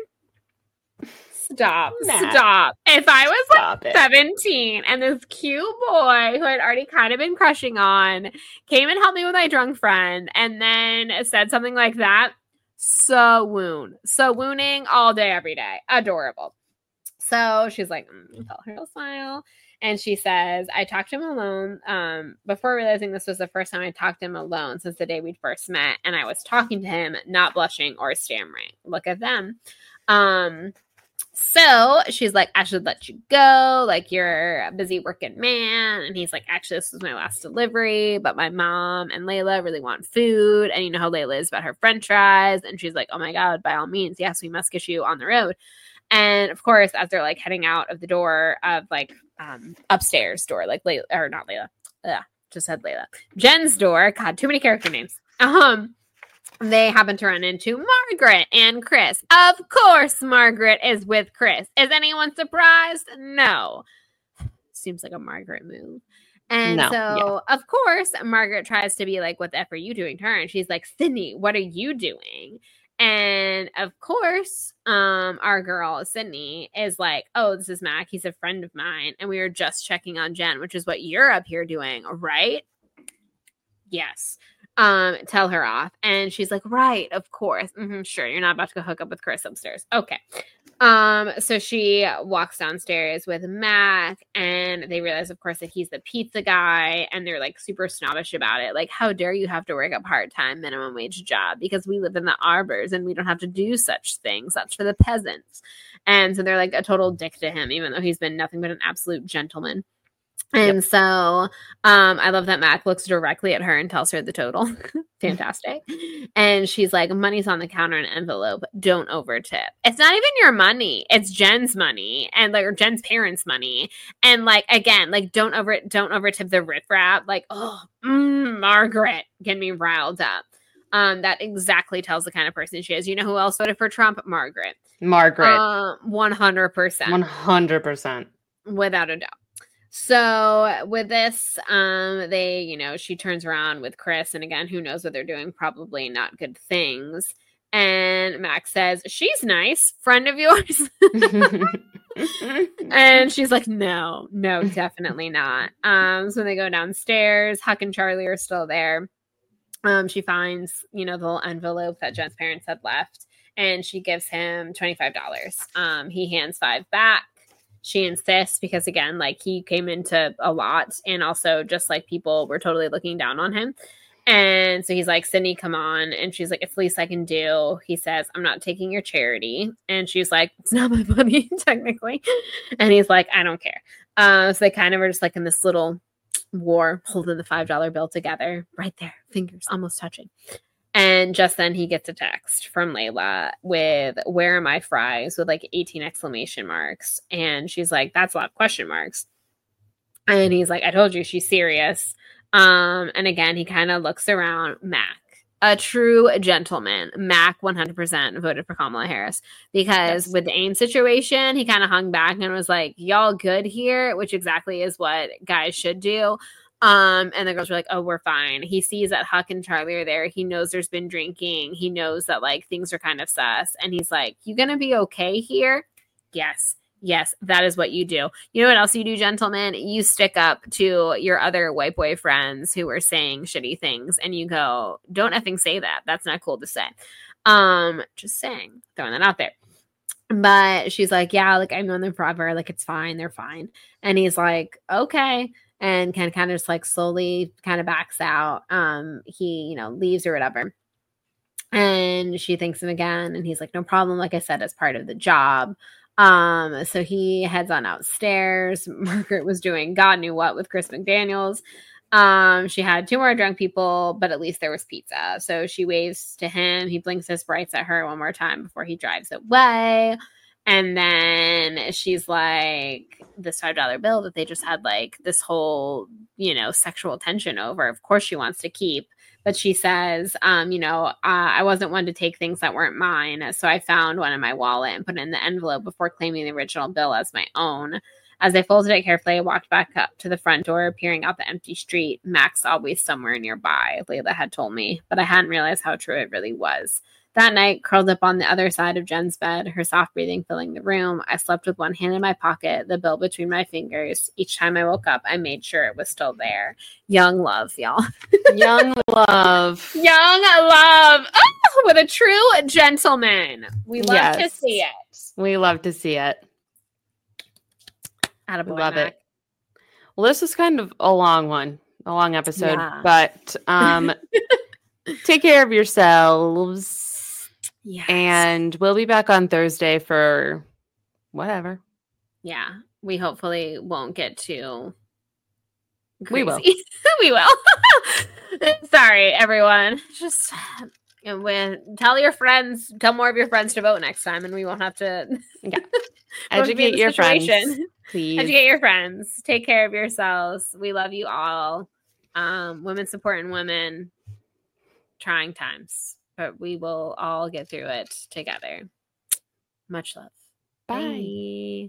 Stop. Matt. Stop. If I was Stop like it. seventeen and this cute boy who I'd already kind of been crushing on came and helped me with my drunk friend and then said something like that, so wound. So wooning all day, every day. Adorable. So she's like, mm, tell her to smile. And she says, I talked to him alone um, before realizing this was the first time I talked to him alone since the day we'd first met. And I was talking to him, not blushing or stammering. Look at them. Um, So she's like, I should let you go. Like, you're a busy working man. And he's like, actually, this was my last delivery, but my mom and Layla really want food. And you know how Layla is about her french fries. And she's like, oh my God, by all means, yes, we must get you on the road. And of course, as they're like heading out of the door of like um upstairs door, like Layla, or not Layla, ugh, just said Layla, Jen's door. God, too many character names. Um, they happen to run into Margaret and Chris. Of course, Margaret is with Chris. Is anyone surprised? No. Seems like a Margaret move. And No, so, yeah. of course, Margaret tries to be like, what the F are you doing to her? And she's like, Sydney, what are you doing? And of course, um, our girl, Sydney, is like, oh, this is Mac. He's a friend of mine. And we were just checking on Jen, which is what you're up here doing, right? Yes. Um, tell her off. And she's like, right, of course. Mm-hmm, sure, you're not about to go hook up with Chris upstairs. Okay. Um, so she walks downstairs with Mac, and they realize, of course, that he's the pizza guy, and they're like super snobbish about it. Like, how dare you have to work a part-time minimum wage job because we live in the arbors and we don't have to do such things. That's for the peasants. And so they're like a total dick to him, even though he's been nothing but an absolute gentleman. And yep. so um, I love that Mac looks directly at her and tells her the total. Fantastic. And she's like, money's on the counter in an envelope. Don't overtip. It's not even your money. It's Jen's money and like or Jen's parents' money. And like, again, like don't over don't overtip the riffraff. Like, oh, mm, Margaret, get me riled up. Um, that exactly tells the kind of person she is. You know who else voted for Trump? Margaret. Margaret. Uh, one hundred percent. one hundred percent. Without a doubt. So with this, um, they, you know, she turns around with Chris, and again, who knows what they're doing? Probably not good things. And Max says, she's nice, friend of yours. And she's like, no, no, definitely not. Um, so they go downstairs. Huck and Charlie are still there. Um, she finds, you know, the little envelope that Jen's parents had left, and she gives him twenty-five dollars. Um, he hands five back. She insists because, again, like he came into a lot, and also just like people were totally looking down on him. And so he's like, Sydney, come on. And she's like, it's the least I can do. He says, I'm not taking your charity. And she's like, it's not my money, technically. And he's like, I don't care. Uh, so they kind of are just like in this little war, holding the five dollar bill together right there, fingers almost touching. And just then he gets a text from Layla with, where are my fries? With like eighteen exclamation marks. And she's like, that's a lot of question marks. And he's like, I told you she's serious. Um, and again, he kind of looks around. Mac, a true gentleman. Mac one hundred percent voted for Kamala Harris because yes. with the AIM situation, he kind of hung back and was like, y'all good here? Which exactly is what guys should do. Um, and the girls were like, oh, we're fine. He sees that Huck and Charlie are there. He knows there's been drinking. He knows that like things are kind of sus. And he's like, you gonna be okay here? Yes. Yes, that is what you do. You know what else you do, gentlemen? You stick up to your other white boyfriends who are saying shitty things and you go, don't effing say that. That's not cool to say. Um, just saying, throwing that out there. But she's like, yeah, like I've known them forever. Like it's fine. They're fine. And he's like, okay. And can kind of just like slowly kind of backs out. Um, he, you know, leaves or whatever. And she thanks him again. And he's like, no problem. Like I said, as part of the job. Um, so he heads on outstairs. Margaret was doing God knew what with Chris McDaniels. Um, she had two more drunk people, but at least there was pizza. So she waves to him. He blinks his brights at her one more time before he drives away. And then she's like, this five dollar bill that they just had like this whole, you know, sexual tension over. Of course she wants to keep. But she says, um, you know, uh, I wasn't one to take things that weren't mine. So I found one in my wallet and put it in the envelope before claiming the original bill as my own. As I folded it carefully, I walked back up to the front door, peering out the empty street. Mac's always somewhere nearby, Layla had told me, but I hadn't realized how true it really was. That night, curled up on the other side of Jen's bed, her soft breathing filling the room, I slept with one hand in my pocket, the bill between my fingers. Each time I woke up, I made sure it was still there. Young love, y'all. Young love. Young love. Oh, with a true gentleman. We love yes. to see it. We love to see it. Attaboy, love Mac. it. Well, this was kind of a long one, a long episode, yeah. but um, take care of yourselves. Yes. And we'll be back on Thursday for whatever. Yeah. We hopefully won't get too crazy. We will. We will. Sorry, everyone. Just And when tell your friends, tell more of your friends to vote next time, and we won't have to. Yeah. Educate your friends, please. Educate your friends. Take care of yourselves. We love you all. Um, women supporting women. Trying times, but we will all get through it together. Much love. Bye. Bye.